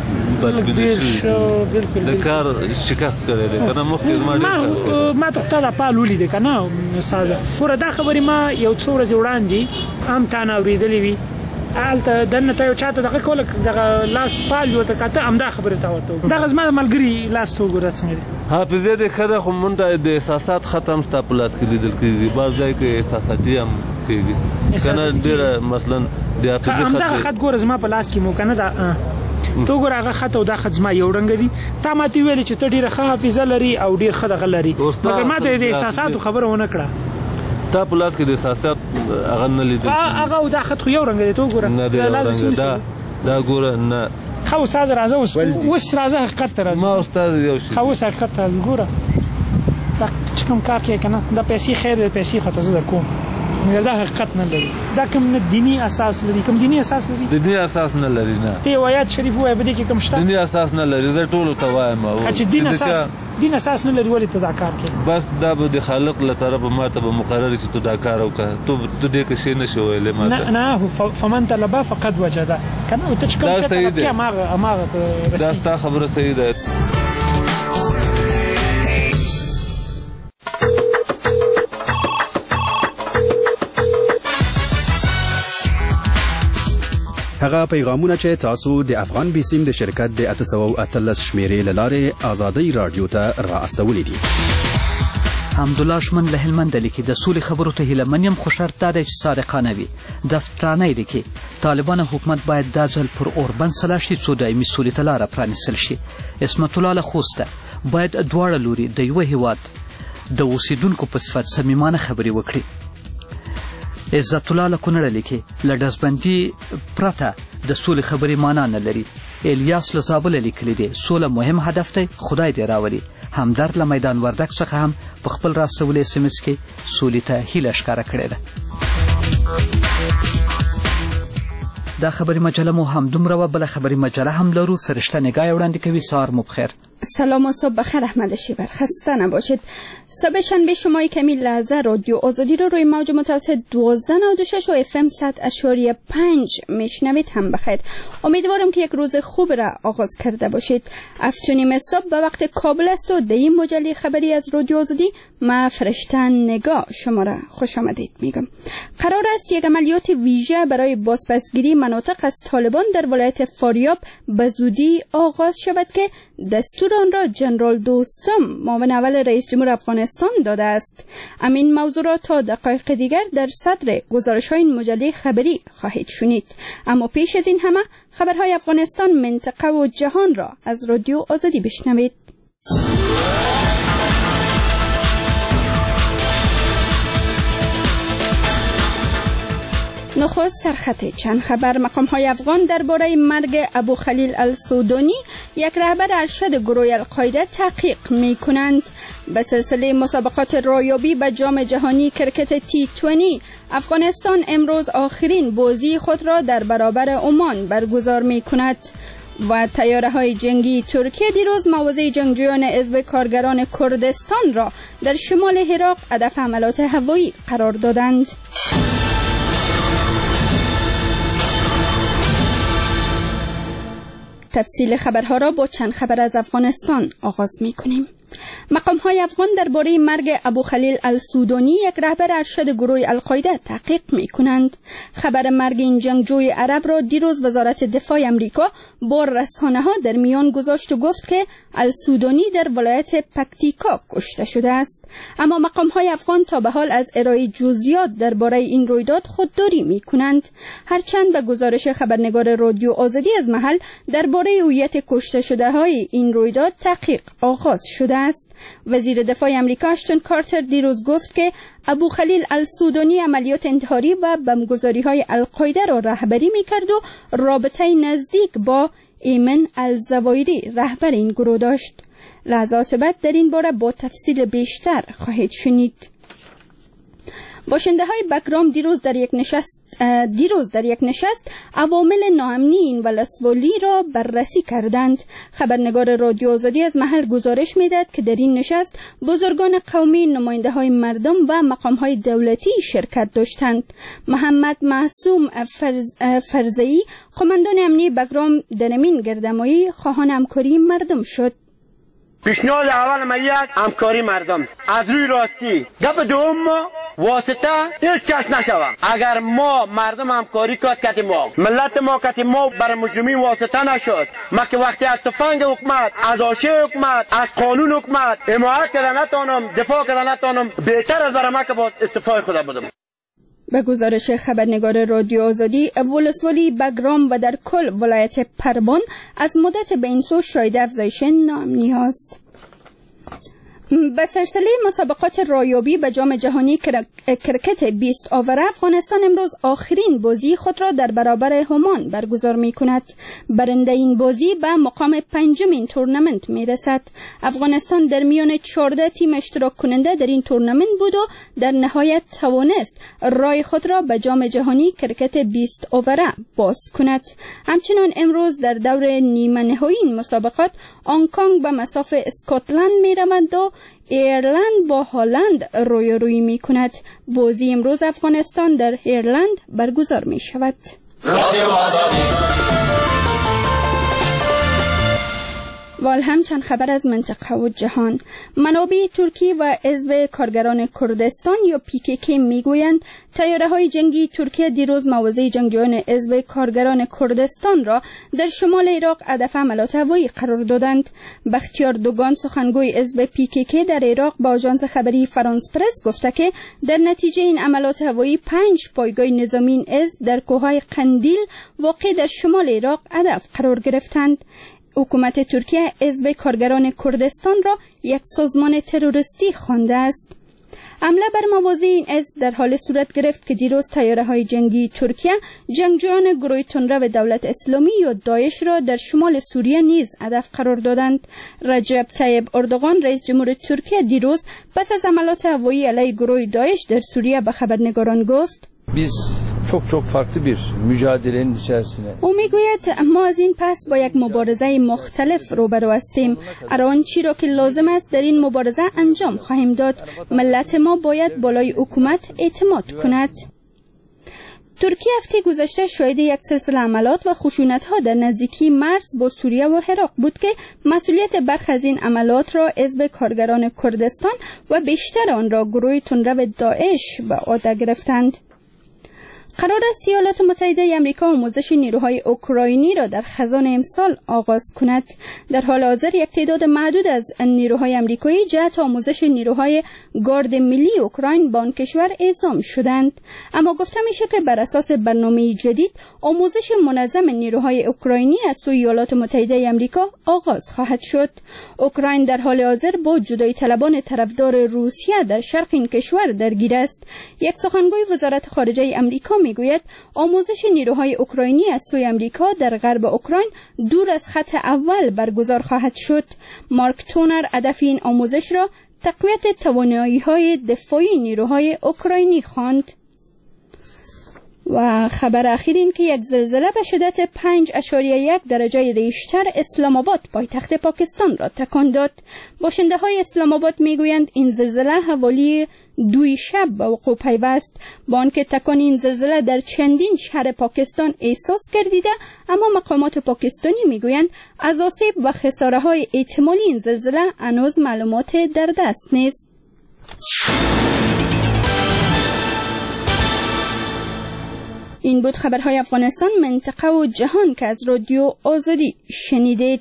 بدبیني شوي، د کار شکست کړی دی که نه. مخکې زما ډېر ما ته خو تا دا پال ولیدې که نه ساده. ګوره دا خبرې ما یو څو ورځې وړاندې هم تا نه اورېدلې وي، هلته دننه ته یو چا ته دغه کوله دغه لاس پال ورته کاته همدا خبرې ته ورته وکړه. دغه زما د ملګري لاس ته وګوره څنګه دی. حافظې دې ښه ده، خو مونږ ته د احساسات خط هم ستا په لاس کې لیدل کېږي، بعض ځای کې احساساتي هم کېږي که نه. ډېره مثلا د حافظې خط همدغه خط ګوره زما په لاس کې مو که نه دا ته ګوره هغه خط او دا خط زما یو رنګه دي. تا ماته ویلې چې ته ډېره ښه حافظه لري او ډېر ښه دغه لري، مګر ما ته د احساساتو خبره ونه کړه. تا په لاس کې د احساسات هغه نه لیدل کېږي. هغه او دا خط خو یو رنګه دی، ته وګوره نه دی یو رنګه. دا دا ګوره نه. ښه استاد راځه اوس اوس راځه حقیقت ته راځه. ما استاد یو شي. ښه اوس حقیقت ته راځه. ګوره دا چې کوم کار کوې که نه، دا پیسې خیر دی، پیسې خو ته زه در کوم، دا حقیقت نه لري. دا کوم نه دیني اساس لري، کوم دیني اساس لري؟ دیني اساس نه لري. نه ته یو آیات شریف ووایه په دې کې کوم شته؟ دیني اساس نه لري. زه ټولو ته وایم چې دین اساس دین اساس نه لري، ولې ته دا کار کوې؟ بس دا به د خالق له طرفه ما ته به مقرر چې ته دا کار وکړه. ته دې کې شی نه شې ویلی ما ته. نه فمن طلبه فقد وجده که نه. ته چې کوم شی طلب کړې هماغه ته رسېږي. دا ستا خبره صحیح ده. هغه پیغامونه چې تاسو د افغان بیسیم د شرکت د اته سوه او اتلس شمیرې له لارې ازادۍ راډیو ته را استولې دي. حمدالله شمن له هلمند لیکي د سولې خبرو ته هیله من یم، خو شرط دا دی چې صادقانه وي. دفترانه یې لیکي طالبان حکومت باید دا ځل پر اوربند سلا شي څو دایمي سولې ته لاره پرانیستل شي. اسمت الله له خوسته باید دواړه لوري د یو هیواد د اوسیدونکو په صفت صمیمانه خبرې وکړي. عزت الله له کونړه لیکي له ډزبندي پرته د سولې خبرې معنا نه لري. الیاس له زابله لیکلی دی سوله مهم هدف دی، خدای دې راولي. همدرد له میدان وردک څخه هم په خپل راستولي اس ام اس کې سولې ته هیله ښکاره کړې ده. دا خبری مجله مو هم دومره و، بله خبری مجله هم لرو. فرشته نگاه وړاندې کوي. سهار مو بخیر. سلام و صبح بخیر. احمد شیبر خسته نباشید. صبح شنبه شمای کمی لحظه رادیو آزادی رو روی موج متوسط دوازده نود و شش و اف ام صد اشاریه پنج میشنوید. هم بخیر. امیدوارم که یک روز خوب را آغاز کرده باشید. افتونیم صبح به وقت کابل است و در این مجله خبری از رادیو آزادی ما فرشته نگاه شما را خوش آمدید میگم. قرار است یک عملیات ویژه برای بازپسگیری مناطق از طالبان در ولایت فاریاب به زودی آغاز شود که دستور آن را جنرال دوستم معاون اول رئیس جمهور افغانستان داده است. امین موضوع را تا دقایق دیگر در صدر گزارش های این مجله خبری خواهید شنید. اما پیش از این همه خبرهای افغانستان، منطقه و جهان را از رادیو آزادی بشنوید. نخست سرخط چند خبر. مقام های افغان درباره مرگ ابو خلیل السودانی، یک رهبر ارشد گروه القاعده، تحقیق می کنند. به سلسله مسابقات رایابی به جام جهانی کرکت تی بیست، افغانستان امروز آخرین بازی خود را در برابر عمان برگزار می کند. و طیاره های جنگی ترکیه دیروز مواضع جنگجویان حزب کارگران کردستان را در شمال عراق هدف حملات هوایی قرار دادند. تفصیل خبرها را با چند خبر از افغانستان آغاز می کنیم. مقام های افغان درباره مرگ ابو خلیل السودانی، یک رهبر ارشد گروه القاعده، تحقیق می کنند. خبر مرگ این جنگجوی عرب را دیروز وزارت دفاع امریکا با رسانه ها در میان گذاشت و گفت که السودانی در ولایت پکتیکا کشته شده است. اما مقام های افغان تا به حال از ارائه جزئیات درباره این رویداد خودداری می کنند. هرچند به گزارش خبرنگار رادیو آزادی از محل درباره هویت کشته شده های این رویداد تحقیق آغاز شده است. وزیر دفاع امریکا اشتون کارتر دیروز گفت که ابو خلیل السودانی عملیات انتحاری و بمبگذاری های القاعده را رهبری می کرد و رابطه نزدیک با ایمن الزوایری رهبر این گروه داشت. لحظات بعد در این باره با تفصیل بیشتر خواهید شنید. باشنده های بکرام دیروز در یک نشست دیروز در یک نشست عوامل ناامنی این ولسوالی را بررسی کردند. خبرنگار رادیو آزادی از محل گزارش میداد که در این نشست بزرگان قومی، نماینده های مردم و مقام های دولتی شرکت داشتند. محمد معصوم فرز فرزئی، قماندان امنی بکرام، در این گردمایی خواهان همکاری مردم شد. پیشنهاد اول ما یک همکاری مردم از روی راستی. گپ دوم ما واسطه هیچ کس نشود. اگر ما مردم همکاری کرد کتی ما ملت ما کتی ما بر مجرمین واسطه نشد. ما که وقتی از تفنگ حکومت، از آشه حکومت، از قانون حکومت حمایت کردن نتانم، دفاع کردن نتانم، بهتر از برای ما که با استعفای خدا بدم. به گزارش خبرنگار رادیو آزادی، ولسوالی بگرام و در کل ولایت پروان از مدت به این سو شاهد افزایش ناامنی است. به سلسله مسابقات رایابی به جام جهانی کرکت بیست آوره، افغانستان امروز آخرین بازی خود را در برابر عمان برگزار می کند. برنده این بازی به مقام پنجم این تورنمنت می رسد. افغانستان در میان چهارده تیم اشتراک کننده در این تورنمنت بود و در نهایت توانست رای خود را به جام جهانی کرکت بیست آوره باز کند. همچنان امروز در دور نیمه نهایی این مسابقات هنگ‌کنگ به مصاف اسکاتلند می رود و ایرلند با هلند روی روی می کند. بازی امروز افغانستان در ایرلند برگزار می شود. و هم چند خبر از منطقه و جهان. منابع ترکی و حزب کارگران کردستان یا پی کی کی میگویند طیاره های جنگی ترکیه دیروز مواضع جنگجویان حزب کارگران کردستان را در شمال عراق هدف حملات هوایی قرار دادند. بختیار دوگان، سخنگوی حزب پی کی کی در عراق، با آژانس خبری فرانس پرس گفته که در نتیجه این حملات هوایی پنج پایگاه نظامی این حزب در کوههای قندیل واقع در شمال عراق هدف قرار گرفتند. حکومت ترکیه حزب کارگران کردستان را یک سازمان تروریستی خوانده است. حمله بر موازی این حزب در حال صورت گرفت که دیروز طیاره‌های جنگی ترکیه جنگجویان گروه تندرو دولت اسلامی یا داعش را در شمال سوریه نیز هدف قرار دادند. رجب طیب اردوغان رئیس جمهور ترکیه دیروز پس از حملات هوایی علیه گروه داعش در سوریه به خبرنگاران گفت: biz çok çok farklı bir mücadelenin içerisine. او میگوید ما از این پس با یک مبارزه مختلف روبرو هستیم. هر آنچه را که لازم است در این مبارزه انجام خواهیم داد. ملت ما باید بالای حکومت اعتماد کند. ترکیه هفته گذشته شاهد یک سلسله حملات و خشونت‌ها در نزدیکی مرز با سوریه و عراق بود که مسئولیت برخی از این حملات را حزب کارگران کردستان و بیشتر آن را گروه تندرو داعش به عهده گرفتند. قرار است ایالات متحده آمریکا آموزش نیروهای اوکراینی را در خزان امسال آغاز کند. در حال حاضر یک تعداد محدود از نیروهای آمریکایی جهت آموزش نیروهای گارد ملی اوکراین به آن کشور اعزام شدند، اما گفته میشه که بر اساس برنامه جدید آموزش منظم نیروهای اوکراینی از سوی ایالات متحده آمریکا آغاز خواهد شد. اوکراین در حال حاضر با جدایی طلبان طرفدار روسیه در شرق این کشور درگیر است. یک سخنگوی وزارت خارجه آمریکا میگوید آموزش نیروهای اوکراینی از سوی آمریکا در غرب اوکراین دور از خط اول برگزار خواهد شد. مارک تونر هدف این آموزش را تقویت توانایی‌های دفاعی نیروهای اوکراینی خواند. و خبر اخیر این که یک زلزله به شدت پنج اشاریه یک درجه ریشتر اسلام آباد پایتخت پاکستان را تکان داد. باشنده های اسلام آباد میگویند این زلزله حوالی دوی شب به وقوع پیوست، با آنکه تکان این زلزله در چندین شهر پاکستان احساس گردیده، اما مقامات پاکستانی میگویند از آسیب و خساره های احتمالی این زلزله هنوز معلومات در دست نیست. این بود خبرهای افغانستان، منطقه و جهان که از رادیو آزادی شنیدید.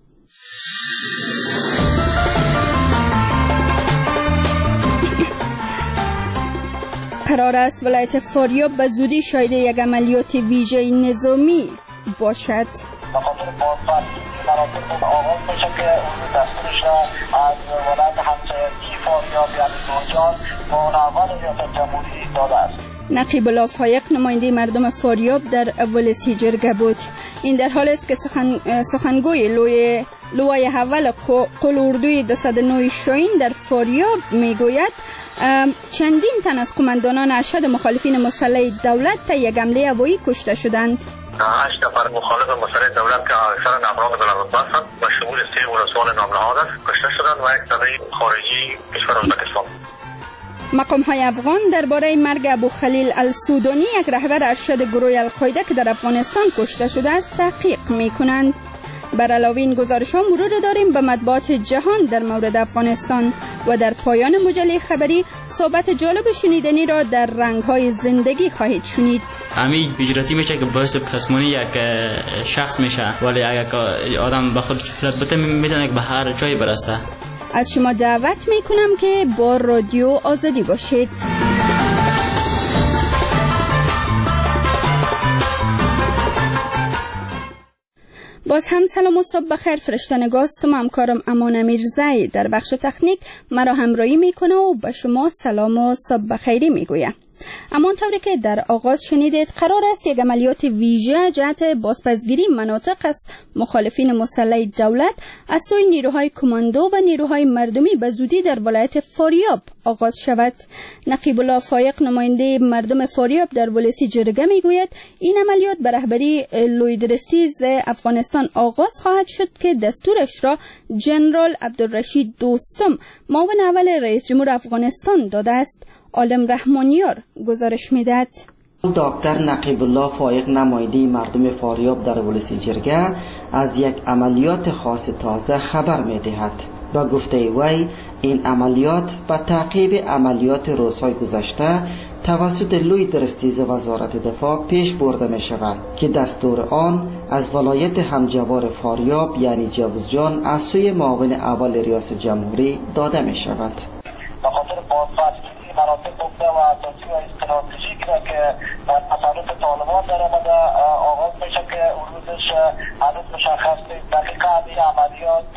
قرار است ولایت فاریاب به زودی شاهد یک عملیات ویژه نظامی باشد. بخاطر بازبند مناطق آغاز بشه که اون دستورش را از ولایت همسایگی فاریاب یعنی نوجان با نوان ریاست جمهوری داده است. نقیب الله فایق نماینده مردم فاریاب در ولسی جرگه بود. این در حال است که سخن، سخنگوی لوی لوای اول قل اردوی دویست و نه شاهین در فاریاب میگوید چندین تن از قماندانان ارشد مخالفین مسلح دولت تا یک حمله هوایی کشته شدند. هشت نفر مخالف مسلح دولت که اکثر افراد بلندرتبه هستند و شمول سی ولسوال نامنهاد است کشته شدند و یک تنه خارجی کشور ازبکستان. مقام های افغان درباره مرگ ابو خلیل السودانی یک رهبر ارشد گروه القاعده که در افغانستان کشته شده است تحقیق می کنند. بر علاوه این گزارش ها مرور داریم به مطبوعات جهان در مورد افغانستان و در پایان مجله خبری صحبت جالب شنیدنی را در رنگ های زندگی خواهید شنید. امید اجراتی میشه که باعث پسمانی یک شخص میشه، ولی اگر آدم به خود شهرت بده میتونه که به هر جایی برسه. از شما دعوت میکنم که با رادیو آزادی باشید. باز هم سلام و صبح بخیر. فرشته نگاستم، همکارم امان امیرزی در بخش تکنیک مرا همراهی میکنه و به شما سلام و صبح بخیری میگویم. اما طوری که در آغاز شنیدید قرار است یک عملیات ویژه جهت بازپسگیری مناطق از مخالفین مسلح دولت از سوی نیروهای کماندو و نیروهای مردمی به زودی در ولایت فاریاب آغاز شود. نقیب الله فایق نماینده مردم فاریاب در ولسی جرگه میگوید این عملیات به رهبری لویدرستیز افغانستان آغاز خواهد شد که دستورش را جنرال عبدالرشید دوستم معاون اول رئیس جمهور افغانستان داده است. عالم رحمانیار گزارش میدهد. دکتر نقیب الله فایق نماینده مردم فاریاب در ولسی جرگه از یک عملیات خاص تازه خبر میدهد. با گفته وی این عملیات به تعقیب عملیات روزهای گذشته توسط لویدرستیز وزارت دفاع پیش برده می شود که دستور آن از ولایت همجوار فاریاب یعنی جوزجان از سوی معاون اول ریاست جمهوری داده می شود. بخاطر بازبندی مناطق بوده و اساسی و استراتژیک که در تسلط طالبان در آمده آغاز میشه که روزش هنوز مشخص نیست. دقیقا این عملیات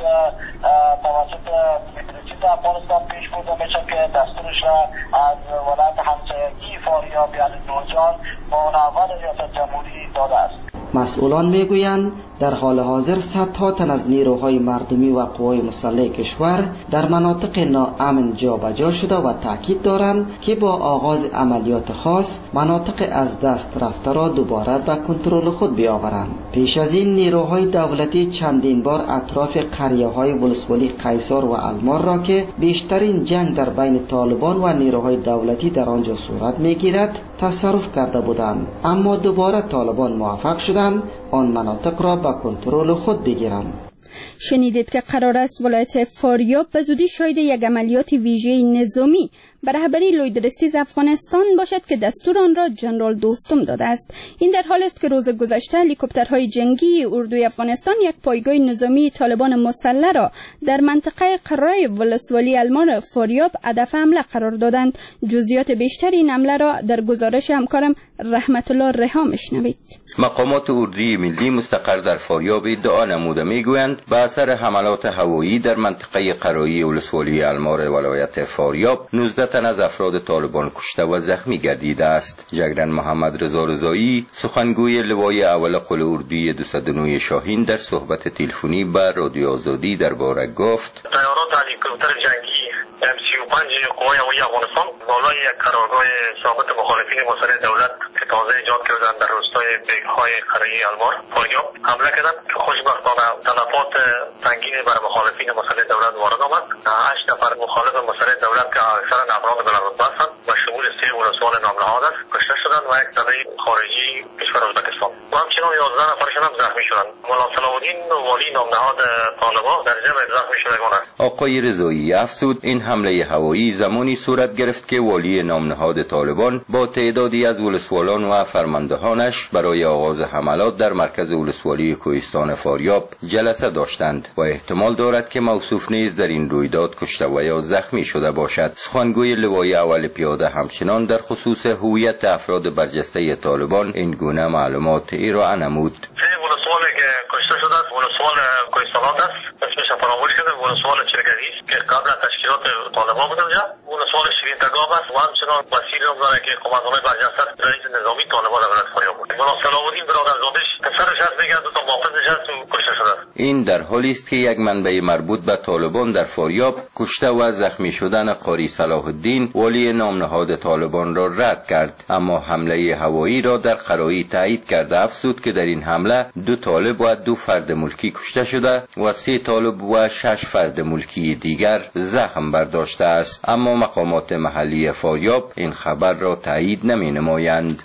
توسط میلیشی در افغانستان پیش برده میشه که دستورش را از ولایت همسایگی فاریاب یعنی نوجان با اول ریاست جمهوری داده است. مسئولان میگویند در حال حاضر صدها تن از نیروهای مردمی و قوای مسلح کشور در مناطق ناامن جابجا شده و تاکید دارند که با آغاز عملیات خاص مناطق از دست رفته را دوباره به کنترل خود بیاورند. پیش از این نیروهای دولتی چندین بار اطراف قریه‌های ولسوالی قیصر و المار را که بیشترین جنگ در بین طالبان و نیروهای دولتی در آنجا صورت میگیرد تصرف کرده بودند، اما دوباره طالبان موفق شدند آن مناطق را به کنترل خود بگیرند. شنیدید که قرار است ولایت فاریاب به زودی شاهد یک عملیات ویژه نظامی به رهبری لویدرستیز افغانستان باشد که دستور آن را جنرال دوستم داده است. این در حال است که روز گذشته هلیکوپترهای جنگی اردوی افغانستان یک پایگاه نظامی طالبان مسلح را در منطقه قرای ولسوالی المار فاریاب هدف حمله قرار دادند. جزئیات بیشتر این حمله را در گزارش همکارم رحمت الله رها میشنوید. مقامات اردوی ملی مستقر در فاریاب ادعا نموده میگویند به اثر حملات هوایی در منطقه قرایی ولسوالی المار ولایت فاریاب نوزده تن از افراد طالبان کشته و زخمی گردیده است. جگرن محمد رضا رضایی سخنگوی لوای اول قل اردوی دویست و نه شاهین در صحبت تلفنی با رادیو آزادی درباره گفت: طیارات هلیکوپتر جنگی ام سی و پنج قوای هوایی افغانستان بالای یک قرارگاه ثابت مخالفین مسلح دولت که تازه ایجاد کردند در روستای بیگ‌های قرایی المار فاریاب حمله کردند که خوشبختانه تلفات سنگینی بر مخالفین مسلح دولت وارد آمد. هشت نفر مخالف مسلح دولت که اکثرا افراد بلندرتبه هستند و شمول سه ولسوال نامنهاد است کشته شدند و یک تبع خارجی کشور ازبکستان و همچنین یازده نفرشان هم زخمی شدند. ملا صلاح الدین والی نامنهاد طالبان در جمع زخمی شدگان است. آقای رضایی افزود این حمله هوایی زمانی صورت گرفت که والی نامنهاد طالبان با تعدادی از ولسوالان و فرماندهانش برای آغاز حملات در مرکز ولسوالی کوهستان فاریاب جلسه داشتند و احتمال دارد که موصوف نیز در این رویداد کشته و یا زخمی شده باشد. سخنگوی لوای اول پیاده همچنان در خصوص هویت افراد برجسته طالبان این گونه معلومات ارائه نمود. ولسوالی که کشته شده است ولسوال کوهستانات است، اسمش فراموش شده، ولسوال چرگدی که قبل از تشکیلات طالبان بود اونجا، ولسوال شیرین تگاب است و همچنان وسیلی هم داره که قماندان برجسته است رئیس نظامی طالبان در ولایت فاریاب بود. ملا صلاح الدین برادرزادش پسرش هست دیگه دو تا محافظش هست و کشته شده است. این در حالی است که یک منبع مربوط به طالبان در فاریاب کشته و زخمی شدن قاری صلاح الدین والی نامنهاد طالبان را رد کرد، اما حمله هوایی را در قرایی تایید کرده. افزود که در این حمله دو طالب و دو فرد ملکی کشته شده و سه طالب و شش فرد ملکی دیگر زخم برداشته است، اما مقامات محلی فاریاب این خبر را تایید نمی نمایند.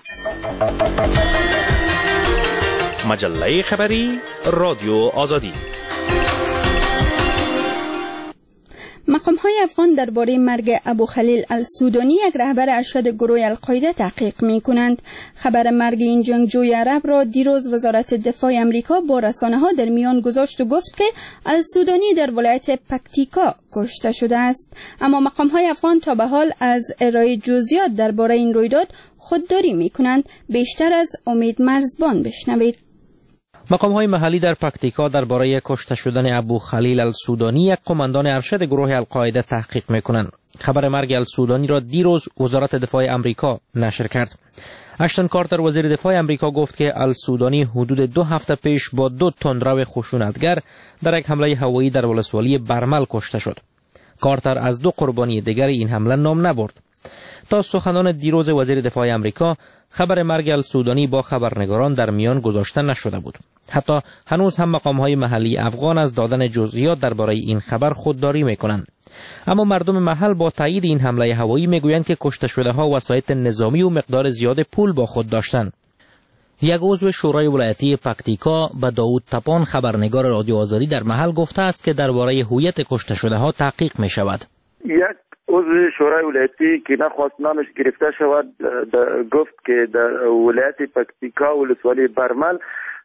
مجله خبری رادیو آزادی. مقام‌های افغان درباره مرگ ابو خلیل السودانی یک رهبر ارشد گروه القاعده تحقیق می‌کنند. خبر مرگ این جنگجوی عرب را دیروز وزارت دفاع آمریکا با رسانه‌ها در میان گذاشت و گفت که السودانی در ولایت پکتیکا کشته شده است، اما مقام‌های افغان تا به حال از ارائه جزئیات درباره این رویداد خودداری می‌کنند. بیشتر از امید مرزبان بشنوید. مقام‌های محلی در پکتیکا درباره کشته شدن ابو خلیل السودانی یک قماندان ارشد گروه القاعده تحقیق می‌کنند. خبر مرگ السودانی را دیروز وزارت دفاع آمریکا نشر کرد. اشتون کارتر وزیر دفاع آمریکا گفت که السودانی حدود دو هفته پیش با دو تندرو خشونتگر در یک حمله هوایی در ولسوالی برمل کشته شد. کارتر از دو قربانی دیگر این حمله نام نبرد. تا سخنان دیروز وزیر دفاع آمریکا خبر مرگ السودانی با خبرنگاران در میان گذاشته نشده بود. حتی هنوز هم مقام‌های محلی افغان از دادن جزئیات درباره این خبر خودداری می‌کنند. اما مردم محل با تایید این حمله هوایی میگویند که کشته شده‌ها وسایط نظامی و مقدار زیاد پول با خود داشتند. یک عضو شورای ولایتی پکتیکا به داوود تپان خبرنگار رادیو آزادی در محل گفته است که درباره هویت کشته شده‌ها تحقیق می‌شود. یک عضو شورای ولایتی که نخواست نامش گرفته شود گفت که در ولایت پکتیکا ولسوالی برمل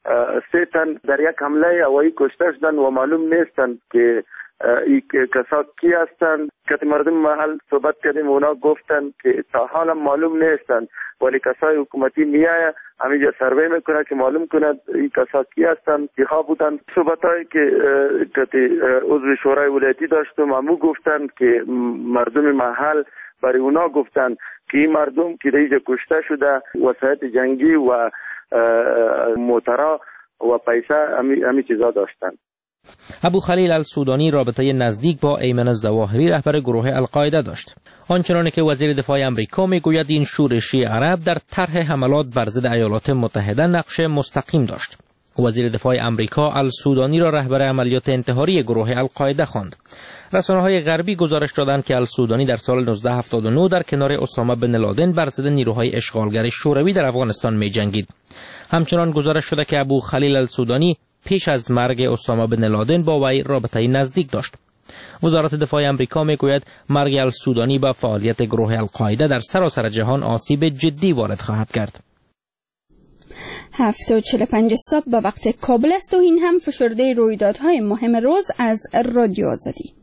سه تن در یک حمله هوایی کشته شدند و معلوم نیستند که این کسا کی هستند. که مردم محل صحبت کردیم اونا گفتند که تا حالا معلوم نیستند، ولی کسای حکومتی میایه همینجا سروی میکنه که معلوم کند این کسا کی هستند، کیها بودند. صحبتایی که که عضو شورای ولایتی داشتم همو گفتند که مردم محل برای اونا گفتند که این مردم که دیگه کشته شده وسایت جنگی و موترا و پیسه همی, همی چیزا داشتند. ابو خلیل السودانی رابطه نزدیک با ایمن الظواهری رهبر گروه القاعده داشت. آنچنان که وزیر دفاع آمریکا میگوید این شورشی عرب در طرح حملات بر ضد ایالات متحده نقش مستقیم داشت. وزیر دفاع آمریکا السودانی را رهبر عملیات انتحاری گروه القاعده خواند. رسانه‌های غربی گزارش دادند که السودانی در سال نوزده هفتاد و نه در کنار اسامه بن لادن بر ضد نیروهای اشغالگر شوروی در افغانستان می‌جنگید. همچنان گزارش شده که ابو خلیل السودانی پیش از مرگ اسامه بن لادن با وی رابطه نزدیک داشت. وزارت دفاع آمریکا میگوید مرگ السودانی با فعالیت گروه القاعده در سراسر جهان آسیب جدی وارد خواهد کرد. هفت و چهل و پنج صبح به وقت کابل است و این هم فشرده رویدادهای مهم روز از رادیو آزادی.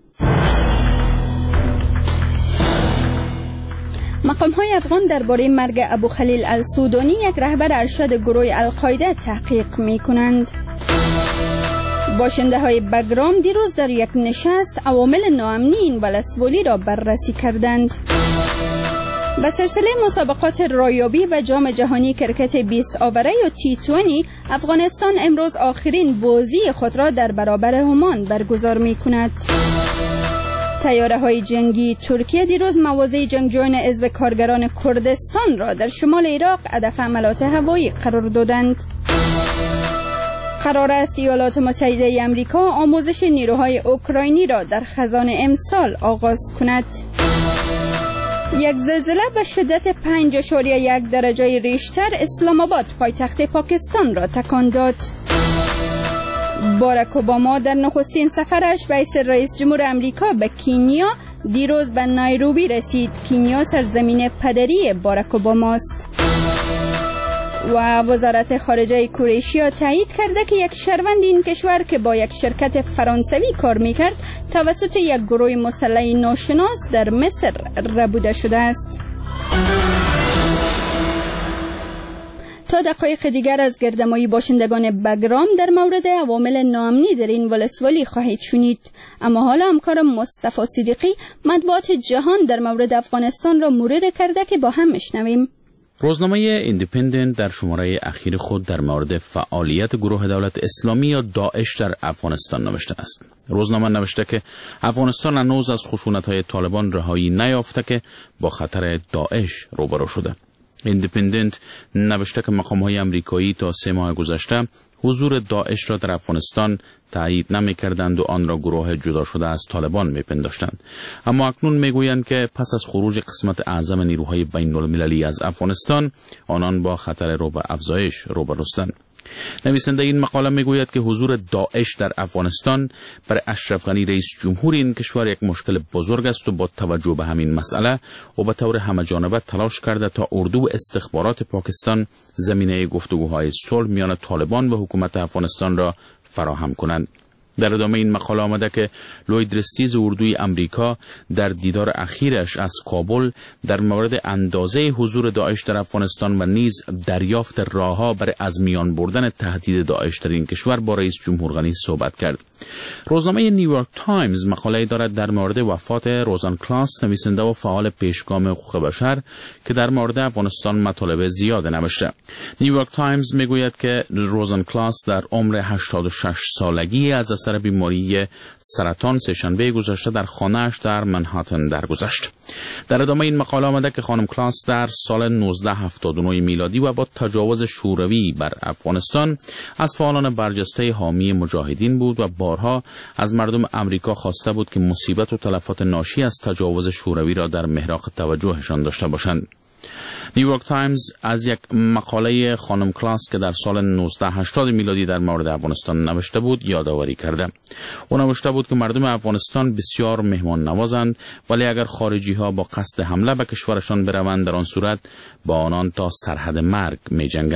مقام‌های افغان درباره مرگ ابو خلیل السودانی یک رهبر ارشد گروه القاعده تحقیق می‌کنند. باشنده های بگرام دیروز در یک نشست عوامل ناامنی این ولسوالی را بررسی کردند. به سلسله مسابقات رایابی و جام جهانی کرکت بیست آوره یا تی بیست افغانستان امروز آخرین بازی خود را در برابر عمان برگزار می کند. طیاره های جنگی ترکیه دیروز مواضع جنگجویان حزب کارگران کردستان را در شمال عراق هدف حملات هوایی قرار دادند. قرار است ایالات متحده آمریکا آموزش نیروهای اوکراینی را در خزان امسال آغاز کند. یک زلزله به شدت پنج اشاریه یک درجه ریشتر اسلام آباد پایتخت پاکستان را تکان داد. باراک اوباما در نخستین سفرش به حیث رئیس جمهور آمریکا به کینیا دیروز به نایروبی رسید. کینیا سرزمین پدری باراک اوباما است. و وزارت خارجه کرواتیا تایید کرده که یک شهروند این کشور که با یک شرکت فرانسوی کار میکرد توسط یک گروه مسلح ناشناس در مصر ربوده شده است. تا دقایق دیگر از گردمایی باشندگان بگرام در مورد عوامل ناامنی در این ولسوالی خواهید شنید. اما حالا همکارم مصطفی صدیقی مطبوعات جهان در مورد افغانستان را مرور کرده که با هم میشنویم. روزنامه ایندیپندنت در شماره اخیر خود در مورد فعالیت گروه دولت اسلامی یا داعش در افغانستان نوشته است. روزنامه نوشته که افغانستان هنوز از خشونت‌های طالبان رهایی نیافته که با خطر داعش روبرو شده. ایندیپندنت نوشته که مقام‌های آمریکایی تا سه ماه گذشته حضور داعش را در افغانستان تایید نمی‌کردند و آن را گروه جدا شده از طالبان می‌پنداشتند. اما اکنون می‌گویند که پس از خروج قسمت اعظم نیروهای بین‌المللی از افغانستان آنان با خطر رو به افزایش روبروستند. نویسنده این مقاله میگوید که حضور داعش در افغانستان برای اشرف غنی رئیس جمهور این کشور یک مشکل بزرگ است و با توجه به همین مسئله و به طور همه‌جانبه تلاش کرده تا اردو استخبارات پاکستان زمینه گفتگوهای صلح میان طالبان و حکومت افغانستان را فراهم کنند. در ادامه این مقاله آمده که لوید رستیز اردوی امریکا در دیدار اخیرش از کابل در مورد اندازه حضور داعش در افغانستان و نیز دریافت راهها برای از میان بردن تهدید داعش در این کشور با رئیس جمهور غنی صحبت کرد. روزنامه نیویورک تایمز مقاله دارد در مورد وفات روزان کلاس، نویسنده و فعال پیشگام حقوق بشر که در مورد افغانستان مطالب زیاد نوشته. نیویورک تایمز میگوید که روزان کلاس در عمر هشتاد و شش سالگی از اثر بیماری سرطان سه‌شنبه گذشته در خانه‌اش در منهاتن درگذشت. در ادامه این مقاله آمده که خانم کلاس در سال نوزده هفتاد و نه میلادی و با تجاوز شوروی بر افغانستان از فعالان برجسته حامی مجاهدین بود و بارها از مردم امریکا خواسته بود که مصیبت و تلفات ناشی از تجاوز شوروی را در محراق توجهشان داشته باشند. نیویورک تایمز از یک مقاله خانم کلاس که در سال نوزده هشتاد میلادی در مورد افغانستان نوشته بود یادآوری کرده. او نوشته بود که مردم افغانستان بسیار مهمان نوازند، ولی اگر خارجی ها با قصد حمله به کشورشان بروند در آن صورت با آنان تا سرحد مرگ می جنگند.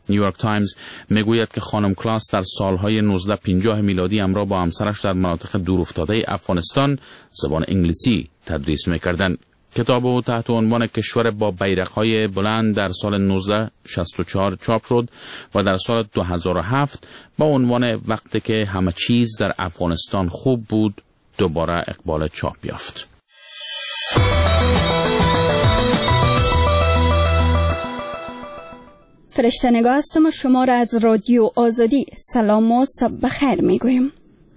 نیویورک تایمز میگوید که خانم کلاس در سالهای نوزده پنجاه میلادی همراه با همسرش در مناطق دورافتاده افغانستان زبان انگلیسی تدریس میکردند. کتاب او تحت عنوان کشور با بیرق‌های بلند در سال نوزده شصت و چهار چاپ شد و در سال دو هزار و هفت با عنوان وقتی که همه چیز در افغانستان خوب بود دوباره اقبال چاپ یافت. فرشته‌نگاه هستم و شما را از رادیو آزادی سلام و صبح بخیر میگویم.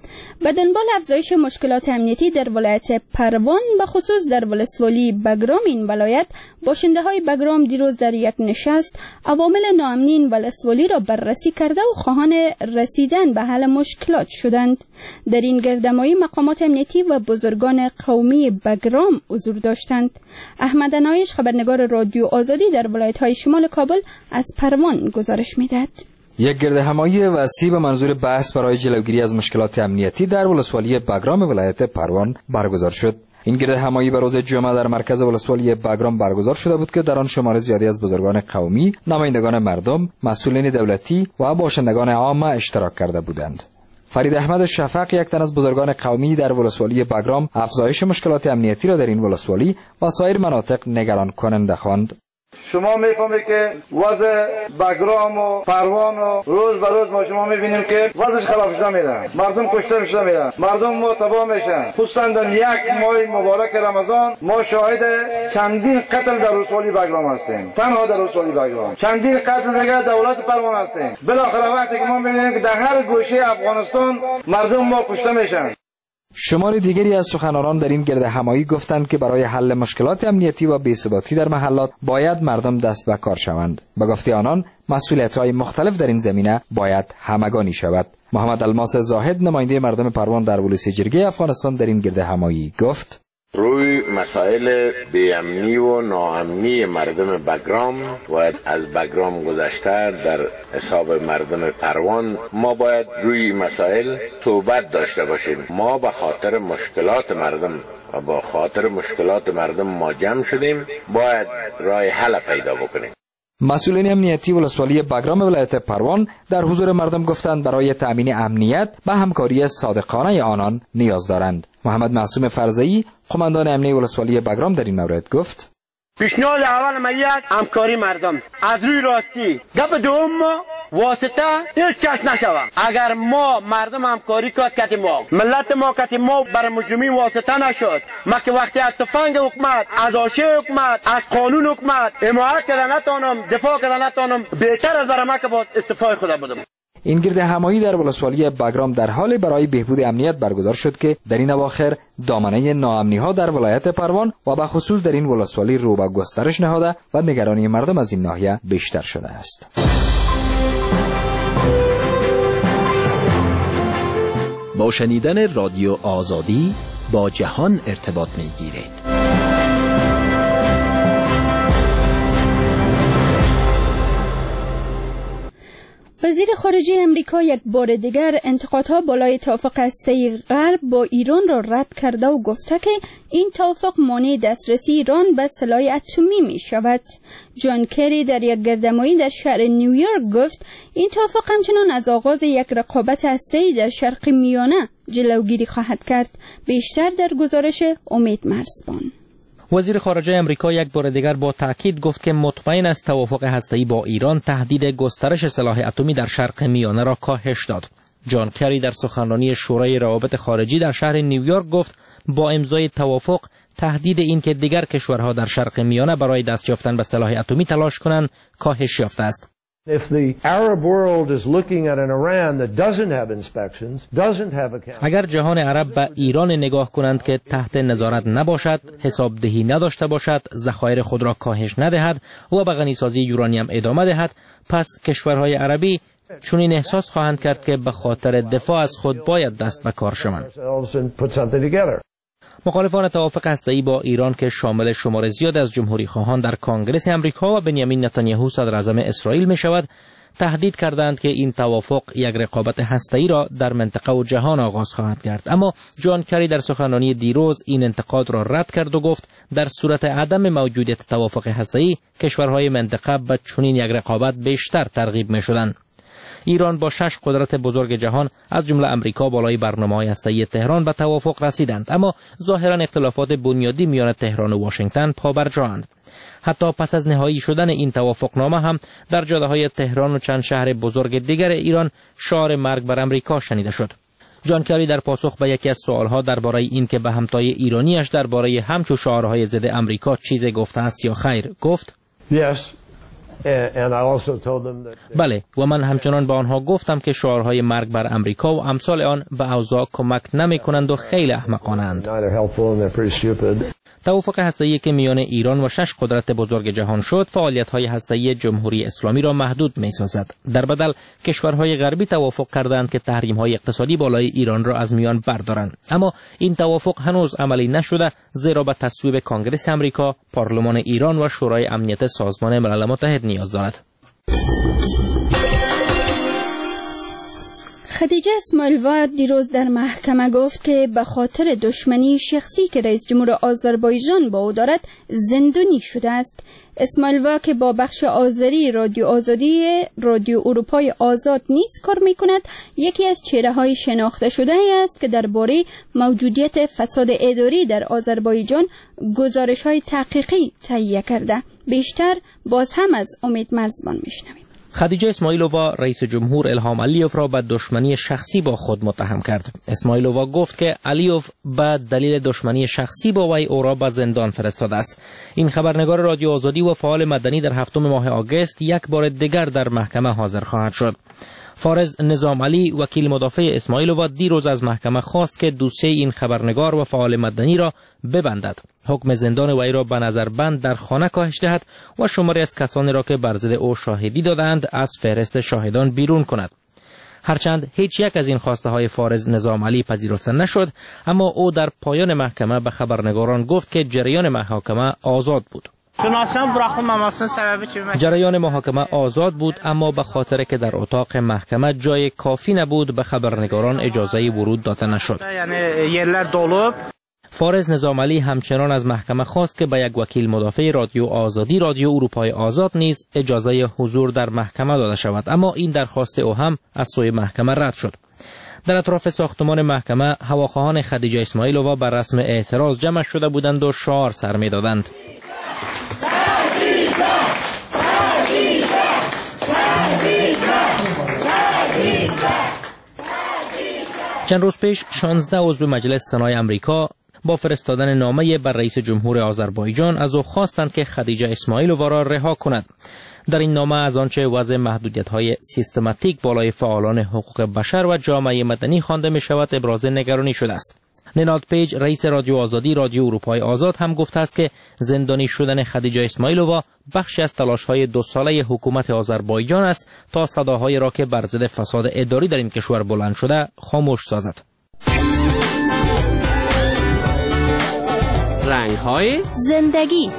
به دنبال افزایش مشکلات امنیتی در ولایت پروان به خصوص در ولسوالی بگرام این ولایت، باشنده های بگرام دیروز در یک نشست عوامل ناامنی این ولسوالی را بررسی کرده و خواهان رسیدن به حل مشکلات شدند. در این گردمایی مقامات امنیتی و بزرگان قومی بگرام حضور داشتند. احمد نایش خبرنگار رادیو آزادی در ولایت های شمال کابل از پروان گزارش میدهد. یک گردهمایی وسیع به منظور بحث برای جلوگیری از مشکلات امنیتی در ولسوالی بگرام ولایت پروان برگزار شد. این گردهمایی به روز جمعه در مرکز ولسوالی بگرام برگزار شده بود که در آن شمار زیادی از بزرگان قومی، نمایندگان مردم، مسئولین دولتی و باشندگان عامه اشتراک کرده بودند. فرید احمد شفق، یک تن از بزرگان قومی در ولسوالی بگرام، افزایش مشکلات امنیتی را در این ولسوالی و سایر مناطق نگران کننده خواند. شما میفهمید که وضع بگرام و پروان و روز به روز ما شما میبینیم که وضعش خراب شده میره، مردم کشته شده میره، مردم ما تباه میشن. خصوصا در یک ماه مبارک رمضان ما شاهد چندین قتل در ولسوالی بگرام هستیم. تنها در ولسوالی بگرام چندین قتل دیگه دولت پروان هستیم. بالاخره وقتی که ما میبینیم که در هر گوشه افغانستان مردم ما کشته میشن. شمار دیگری از سخنرانان در این گردهمایی گفتند که برای حل مشکلات امنیتی و بی‌ثباتی در محلات باید مردم دست به کار شوند. به گفته آنان مسئولیت‌های مختلف در این زمینه باید همگانی شود. محمد الماس زاهد، نماینده مردم پروان در ولسی جرگه افغانستان، در این گردهمایی گفت: روی مسائل بی‌امنی و ناامنی مردم بگرام و از بگرام گذشته در حساب مردم پروان ما باید روی مسائل صحبت داشته باشیم. ما به خاطر مشکلات مردم و با خاطر مشکلات مردم ما جمع شدیم، باید راه حل پیدا بکنیم. مسئولین امنیتی ولسوالی بگرام ولایت پروان در حضور مردم گفتند برای تأمین امنیت به همکاری صادقانه آنان نیاز دارند. محمد معصوم فرزئی، قماندان امنیتی ولسوالی بگرام، در این مورد گفت: پیشنهاد اول ما یک همکاری مردم از روی راستی. گپ دوم ما واسطه هیچ کس نشوه. اگر ما مردم همکاری کرد کتی ما ملت ما کتی ما بر مجرمین واسطه نشد. ما که وقتی از تفنگ حکومت، از آشه حکومت، از قانون حکومت حمایت کردن نتانم، دفاع کردن نتانم، بهتر از برای ما که با استعفای خود بودم. این گردهمایی در ولسوالی بگرام در حال برای بهبود امنیت برگزار شد که در این اواخر دامنه ناامنی ها در ولایت پروان و به خصوص در این ولسوالی رو به گسترش نهاده و نگرانی مردم از این ناحیه بیشتر شده است. با شنیدن رادیو آزادی با جهان ارتباط می‌گیرید. وزیر خارجه امریکا یک بار دیگر انتقادها بالای توافق هسته‌ای غرب با ایران را رد کرده و گفته که این توافق مانع دسترسی ایران به سلاح اتمی می شود. جان کری در یک گردهمایی در شهر نیویورک گفت این توافق همچنان از آغاز یک رقابت هسته‌ای در شرق میانه جلوگیری خواهد کرد. بیشتر در گزارش امید مرزبان. وزیر خارجه امریکا یک بار دیگر با تأکید گفت که مطمئن است توافق هسته‌ای با ایران تهدید گسترش سلاح اتمی در شرق میانه را کاهش داد. جان کری در سخنرانی شورای روابط خارجی در شهر نیویورک گفت با امضای توافق تهدید این که دیگر کشورها در شرق میانه برای دست یافتن به سلاح اتمی تلاش کنند کاهش یافته است. اگر جهان عرب به ایران نگاه کنند که تحت نظارت نباشد، حسابدهی نداشته باشد، ذخایر خود را کاهش ندهد و به غنیسازی یورانیم ادامه دهد، پس کشورهای عربی چون این احساس خواهند کرد که به خاطر دفاع از خود باید دست به کار شوند. مخالفان توافق هسته‌ای با ایران که شامل شمار زیاد از جمهوری خواهان در کنگره امریکا و بنیامین نتانیاهو صدر اعظم اسرائیل می شود، تهدید کردند که این توافق یک رقابت هسته‌ای را در منطقه و جهان آغاز خواهد کرد. اما جان کری در سخنرانی دیروز این انتقاد را رد کرد و گفت در صورت عدم موجودیت توافق هسته‌ای کشورهای منطقه به چنین یک رقابت بیشتر ترغیب می‌شدند. ایران با شش قدرت بزرگ جهان از جمله امریکا بالای برنامه‌های هسته‌ای تهران به توافق رسیدند، اما ظاهراً اختلافات بنیادی میان تهران و واشنگتن پابرجااند. حتی پس از نهایی شدن این توافقنامه هم در جاده‌های تهران و چند شهر بزرگ دیگر ایران شعار مرگ بر امریکا شنیده شد. جان کری در پاسخ به یکی از سوالها درباره این که به همتای ایرانیش درباره همچو شعارهای ضد امریکا چیزی گفته است یا خیر، گفت Yes. And I also told them that... بله، و من همچنان به آنها گفتم که شعارهای مرگ بر امریکا و امثال آن به اوضاع کمک نمی کنند و خیلی احمقانند. توافق هسته‌ای که میان ایران و شش قدرت بزرگ جهان شد، فعالیت‌های هسته‌ای جمهوری اسلامی را محدود می‌سازد. در بدل کشورهای غربی توافق کردند که تحریم‌های اقتصادی بالای ایران را از میان بردارند. اما این توافق هنوز عملی نشده، زیرا به تصویب کنگره آمریکا، پارلمان ایران و شورای امنیت سازمان ملل متحد نیاز دارد. خدیجه اسماعیلووا دیروز در محکمه گفت که به خاطر دشمنی شخصی که رئیس جمهور آذربایجان با او دارد زندانی شده است. اسماعیلووا که با بخش آذری رادیو آزادی رادیو اروپای آزاد نیز کار می کند، یکی از چهره های شناخته شده است که درباره موجودیت فساد اداری در آذربایجان گزارش های تحقیقی تهیه کرده. بیشتر باز هم از امید مرزبان میشنویم. خدیجه اسماعیلووا رئیس جمهور الهام علیوف را به دشمنی شخصی با خود متهم کرد. اسماعیلووا گفت که علیوف به دلیل دشمنی شخصی با وی او را به زندان فرستاده است. این خبرنگار رادیو آزادی و فعال مدنی در هفتم ماه آگوست یک بار دیگر در محکمه حاضر خواهد شد. فارز نظام علی وکیل مدافع اسماعیلووا دیروز از محکمه خواست که دوسیه این خبرنگار و فعال مدنی را ببندد. حکم زندان وی را به نظر بند در خانه کاهش دهد و شماری از کسانی را که بر ضد او شاهدی دادند از فهرست شاهدان بیرون کند. هرچند هیچ یک از این خواسته های فارز نظام علی پذیرفته نشد، اما او در پایان محکمه به خبرنگاران گفت که جریان محاکمه آزاد بود. جریان محاکمه آزاد بود، اما به خاطر که در اتاق محکمه جای کافی نبود به خبرنگاران اجازه ورود داده نشد. فارز نظام علی همچنان از محکمه خواست که به یک وکیل مدافع رادیو آزادی رادیو اروپای آزاد نیز اجازه حضور در محکمه داده شود، اما این درخواست او هم از سوی محکمه رد شد. در اطراف ساختمان محکمه هواخواهان خدیجه اسماعیلووا بر رسم اعتراض جمع شده بودند و شعار سر می‌دادند. چند روز پیش شانزده عضو مجلس سنای امریکا با فرستادن نامه بر رئیس جمهور آذربایجان از او خواستند که خدیجه اسماعیلووا را رها کند. در این نامه از آنچه وضع محدودیت‌های سیستماتیک بالای فعالان حقوق بشر و جامعه مدنی خوانده می‌شود ابراز نگرانی شده است. نناد پیج رئیس رادیو آزادی رادیو اروپای آزاد هم گفته است که زندانی شدن خدیجه اسماعیلووا بخشی از تلاش‌های دو ساله حکومت آذربایجان است تا صداهای را که بر ضد فساد اداری در این کشور بلند شده خاموش سازد. رنگ‌های زندگی.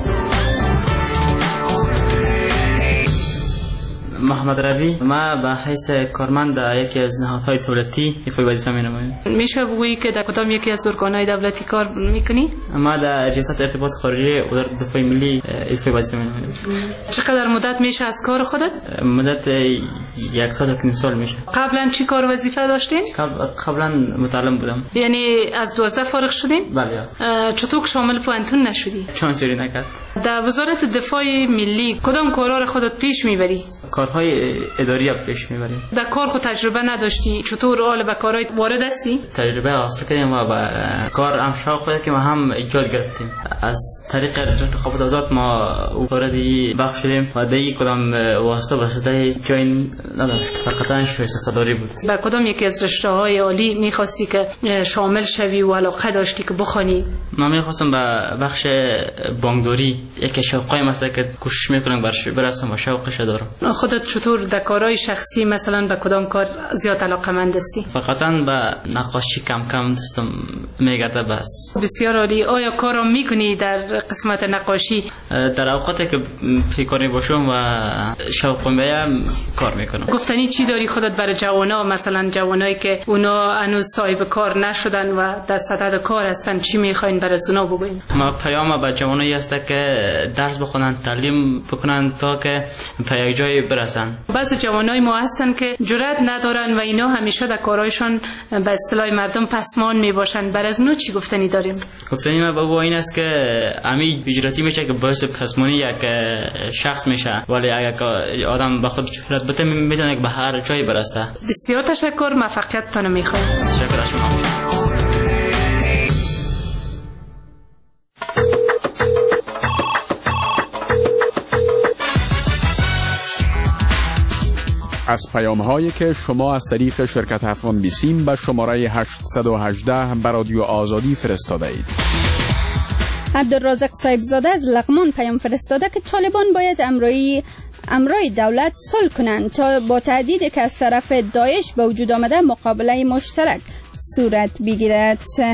محمد روی، ما به حیث کارمند یکی از نهادهای دولتی ایفای وظیفه می‌نمایم. میشه بگویی که در کدام یکی از ارگان‌های دولتی کار می‌کنی؟ ما در ریاست ارتباط خارجی وزارت دفاع ملی ایفای وظیفه می‌نمایم. چقدر مدت میشه از کار خودت؟ مدت یک سال یک نیم سال میشه. قبلا چی کار وظیفه داشتین؟ قبلا متعلم بودم. یعنی از دوازده فارغ شدین؟ بله. چطور شامل پوانتون نشدی؟ چون سری نکرد. در وزارت دفاع ملی کدام کارا خودت پیش میبری؟ کارهای اداری هم پیش میبریم. در کار خود تجربه نداشتی، چطور حال به کارهای وارد هستی؟ تجربه حاصل کردیم و با کار هم شوق خود که ما هم یاد گرفتیم. از طریق رقابت آزاد ما واردی بخش شدیم و دیگه کدام واسطه واسطه جای نداشت، فقط شایسته‌داری بود. با کدام یکی از رشته‌های عالی می‌خواستی که شامل شوی و علاقه داشتی که بخوانی؟ ما می‌خواستم به بخش بانکداری، یک شوقای مثلا که کوشش می‌کنم برش برسم و شوقش دارم. خودت چطور در کارهای شخصی مثلا به کدام کار زیاد علاقه‌مند هستی؟ فقطاً به نقاشی کم کم دستم میگرده بس. بسیار عالی. آیا کارم میکنی در قسمت نقاشی؟ در اوقاتی که پیکاری باشم و شوقم بیام کار میکنم. گفتنی چی داری خودت برای جوانا، مثلا جوانایی که اونا هنوز صاحب کار نشدن و در صدد کار هستن، چی میخواین برای اونا بگوین؟ ما پیام به جوانایی است که درس بخونن، تعلیم بکنن تا که به یک جای برسن. بعضی جوانای ما هستن که جرأت ندارن و اینا همیشه در کارهایشان به اصطلاح مردم پسمان میباشن. برای از اونا چی گفتنی داریم؟ گفتنی ما بابا این است که امی اجراتی میشه که باعث پسمانی یک شخص میشه، ولی اگر آدم به خود جرأت بده میتونه به هر جایی برسه. بسیار تشکر، موفقیتتون میخوایم. تشکر از شما. از پیام هایی که شما از طریق شرکت افغان بیسیم به شماره هشتصد و هجده به رادیو آزادی فرستاده اید. عبدالرازق صاحبزاده از لغمان پیام فرستاده که طالبان باید امروی امرای دولت صلح کنند تا با تهدیدی که از طرف داعش به وجود آمده مقابله مشترک صورت بگیرد.